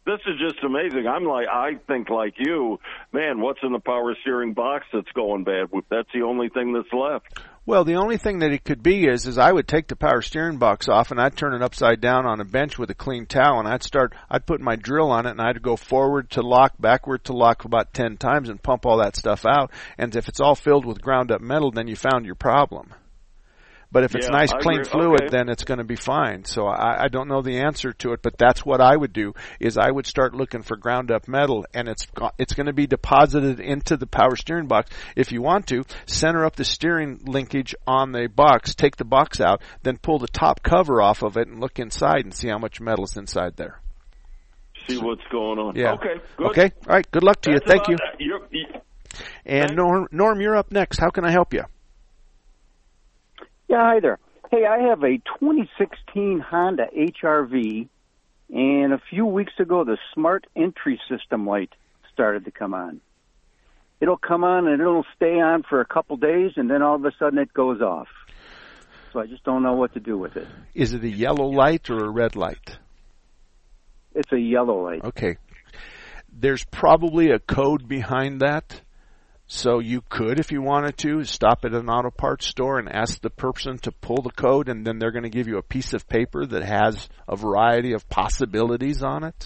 This is just amazing. I think like you, man, what's in the power steering box that's going bad? That's the only thing that's left. Well, the only thing that it could be is I would take the power steering box off and I'd turn it upside down on a bench with a clean towel, and I'd put my drill on it and I'd go forward to lock, backward to lock about 10 times and pump all that stuff out. And if it's all filled with ground up metal, then you found your problem. But if it's nice, clean fluid, then it's going to be fine. So I don't know the answer to it, but that's what I would do, is I would start looking for ground-up metal, and it's going to be deposited into the power steering box. If you want to, center up the steering linkage on the box, take the box out, then pull the top cover off of it and look inside and see how much metal is inside there. See what's going on. Yeah. Okay, good. Okay, all right, good luck to you. Thank you. And Thanks. Norm, you're up next. How can I help you? Yeah, hi there. Hey, I have a 2016 Honda HR-V, and a few weeks ago the smart entry system light started to come on. It'll come on and it'll stay on for a couple days, and then all of a sudden it goes off. So I just don't know what to do with it. Is it a yellow light or a red light? It's a yellow light. Okay. There's probably a code behind that. So you could, if you wanted to, stop at an auto parts store and ask the person to pull the code, and then they're going to give you a piece of paper that has a variety of possibilities on it.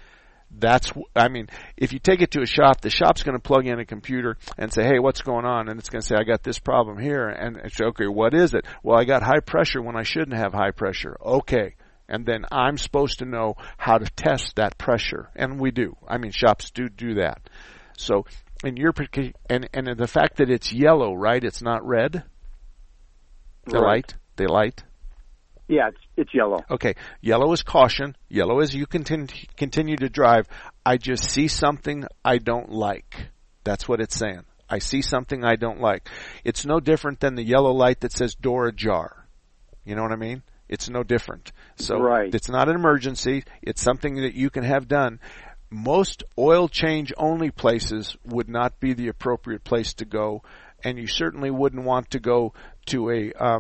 If you take it to a shop, the shop's going to plug in a computer and say, hey, what's going on? And it's going to say, I got this problem here. And it's, okay, what is it? Well, I got high pressure when I shouldn't have high pressure. Okay. And then I'm supposed to know how to test that pressure. And we do. Shops do that. So, and the fact that it's yellow, right? It's not red. The light. Yeah, it's yellow. Okay, yellow is caution. Yellow is you continue to drive. I just see something I don't like. That's what it's saying. I see something I don't like. It's no different than the yellow light that says door ajar. You know what I mean? It's no different. So It's not an emergency. It's something that you can have done. Most oil change only places would not be the appropriate place to go, and you certainly wouldn't want to go to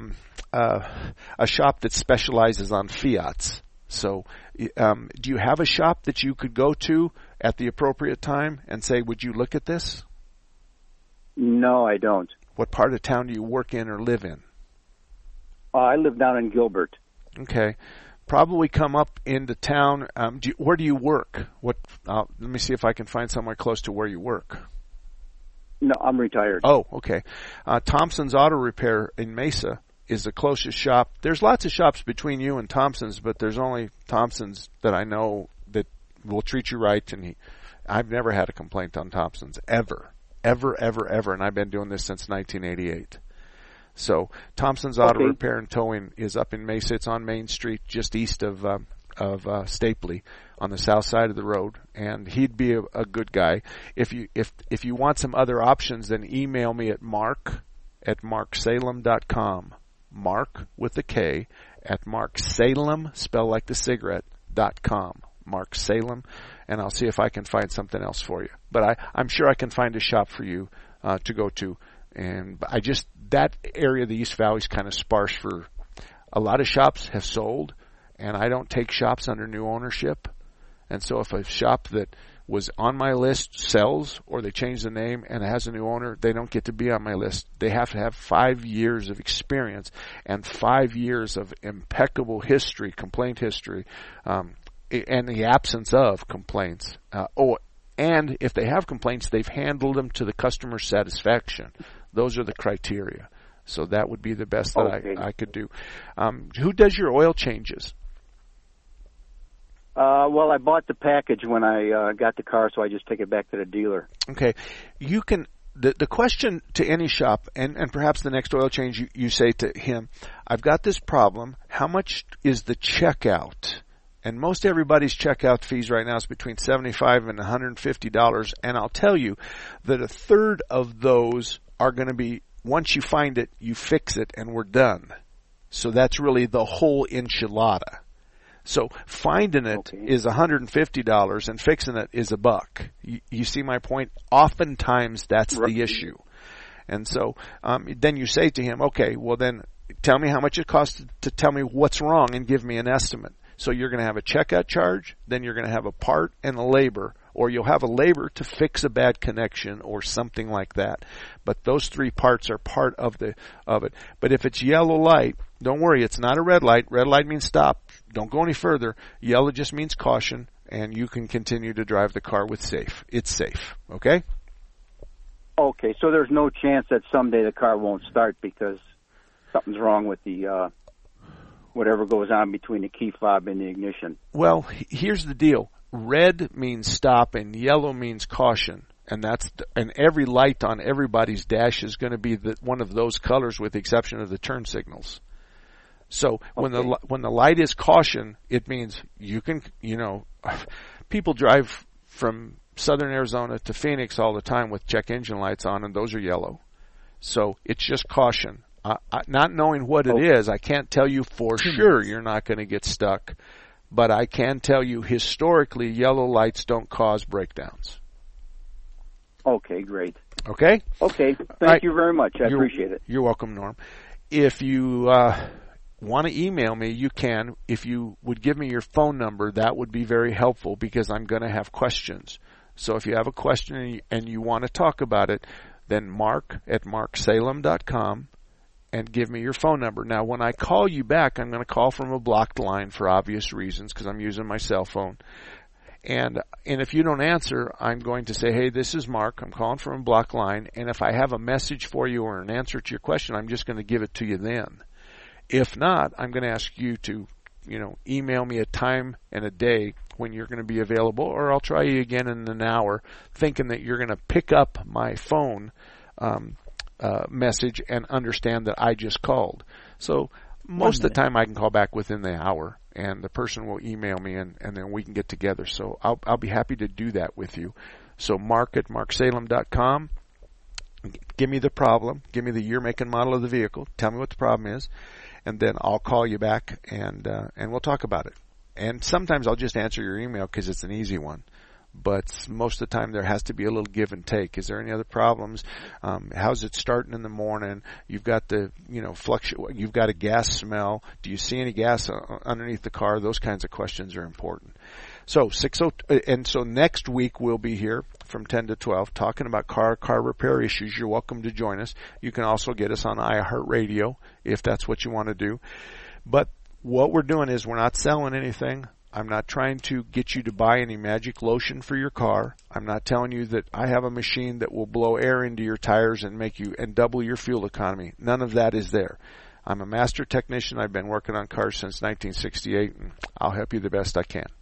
a shop that specializes on Fiats. So, do you have a shop that you could go to at the appropriate time and say, would you look at this? No, I don't. What part of town do you work in or live in? I live down in Gilbert. Okay. Probably come up into town. Where do you work? Let me see if I can find somewhere close to where you work. No, I'm retired. Oh, okay. Thompson's Auto Repair in Mesa is the closest shop. There's lots of shops between you and Thompson's, but there's only Thompson's that I know that will treat you right. And I've never had a complaint on Thompson's ever, and I've been doing this since 1988. So Thompson's Auto Repair and Towing is up in Mesa. It's on Main Street, just east of Stapley, on the south side of the road. And he'd be a good guy. If you want some other options, then email me at mark@marksalem.com. Mark with a K at marksalem, spell like the cigarette.com. Mark Salem, and I'll see if I can find something else for you. But I'm sure I can find a shop for you to go to. And that area of the East Valley is kind of sparse for a lot of shops have sold, and I don't take shops under new ownership. And so if a shop that was on my list sells, or they change the name and it has a new owner, they don't get to be on my list. They have to have 5 years of experience and 5 years of impeccable history, complaint history, and the absence of complaints. And if they have complaints, they've handled them to the customer's satisfaction. Those are the criteria. So that would be the best that I could do. Who does your oil changes? Well, I bought the package when I got the car, so I just take it back to the dealer. Okay. You can, the question to any shop, and perhaps the next oil change, you say to him, I've got this problem. How much is the checkout? And most everybody's checkout fees right now is between $75 and $150. And I'll tell you that a third of those are going to be, once you find it, you fix it, and we're done. So that's really the whole enchilada. So finding it is $150 and fixing it is $1. You see my point? Oftentimes that's the issue. And so then you say to him, okay, well then tell me how much it costs to tell me what's wrong and give me an estimate. So you're going to have a checkout charge, then you're going to have a part and a labor, or you'll have a labor to fix a bad connection or something like that. But those three parts are part of it. But if it's yellow light, don't worry, it's not a red light. Red light means stop. Don't go any further. Yellow just means caution, and you can continue to drive the car with safe. It's safe, okay? Okay, so there's no chance that someday the car won't start because something's wrong with the whatever goes on between the key fob and the ignition. Well, here's the deal. Red means stop and yellow means caution. And and every light on everybody's dash is going to be one of those colors with the exception of the turn signals. So when the light is caution, it means you can, people drive from southern Arizona to Phoenix all the time with check engine lights on, and those are yellow. So it's just caution. Not knowing what it is, I can't tell you for sure you're not going to get stuck, but I can tell you historically yellow lights don't cause breakdowns. Okay, great. Okay? Okay, thank you very much. I appreciate it. You're welcome, Norm. If you want to email me, you can. If you would give me your phone number, that would be very helpful because I'm going to have questions. So if you have a question and you want to talk about it, then mark@marksalem.com and give me your phone number. Now, when I call you back, I'm going to call from a blocked line for obvious reasons because I'm using my cell phone. And if you don't answer, I'm going to say, hey, this is Mark. I'm calling from a blocked line. And if I have a message for you or an answer to your question, I'm just going to give it to you then. If not, I'm going to ask you to, email me a time and a day when you're going to be available, or I'll try you again in an hour, thinking that you're going to pick up my phone message and understand that I just called. So most of the time I can call back within the hour, and the person will email me, and then we can get together. So I'll be happy to do that with you. So mark@marksalem.com. Give me the problem. Give me the year, make, and model of the vehicle. Tell me what the problem is, and then I'll call you back, and we'll talk about it. And sometimes I'll just answer your email because it's an easy one. But most of the time there has to be a little give and take. Is there any other problems? How's it starting in the morning? You've got the, you've got a gas smell. Do you see any gas underneath the car? Those kinds of questions are important. So so next week we'll be here from 10 to 12 talking about car repair issues. You're welcome to join us. You can also get us on iHeartRadio if that's what you want to do. But what we're doing is we're not selling anything. I'm not trying to get you to buy any magic lotion for your car. I'm not telling you that I have a machine that will blow air into your tires and double your fuel economy. None of that is there. I'm a master technician. I've been working on cars since 1968, and I'll help you the best I can.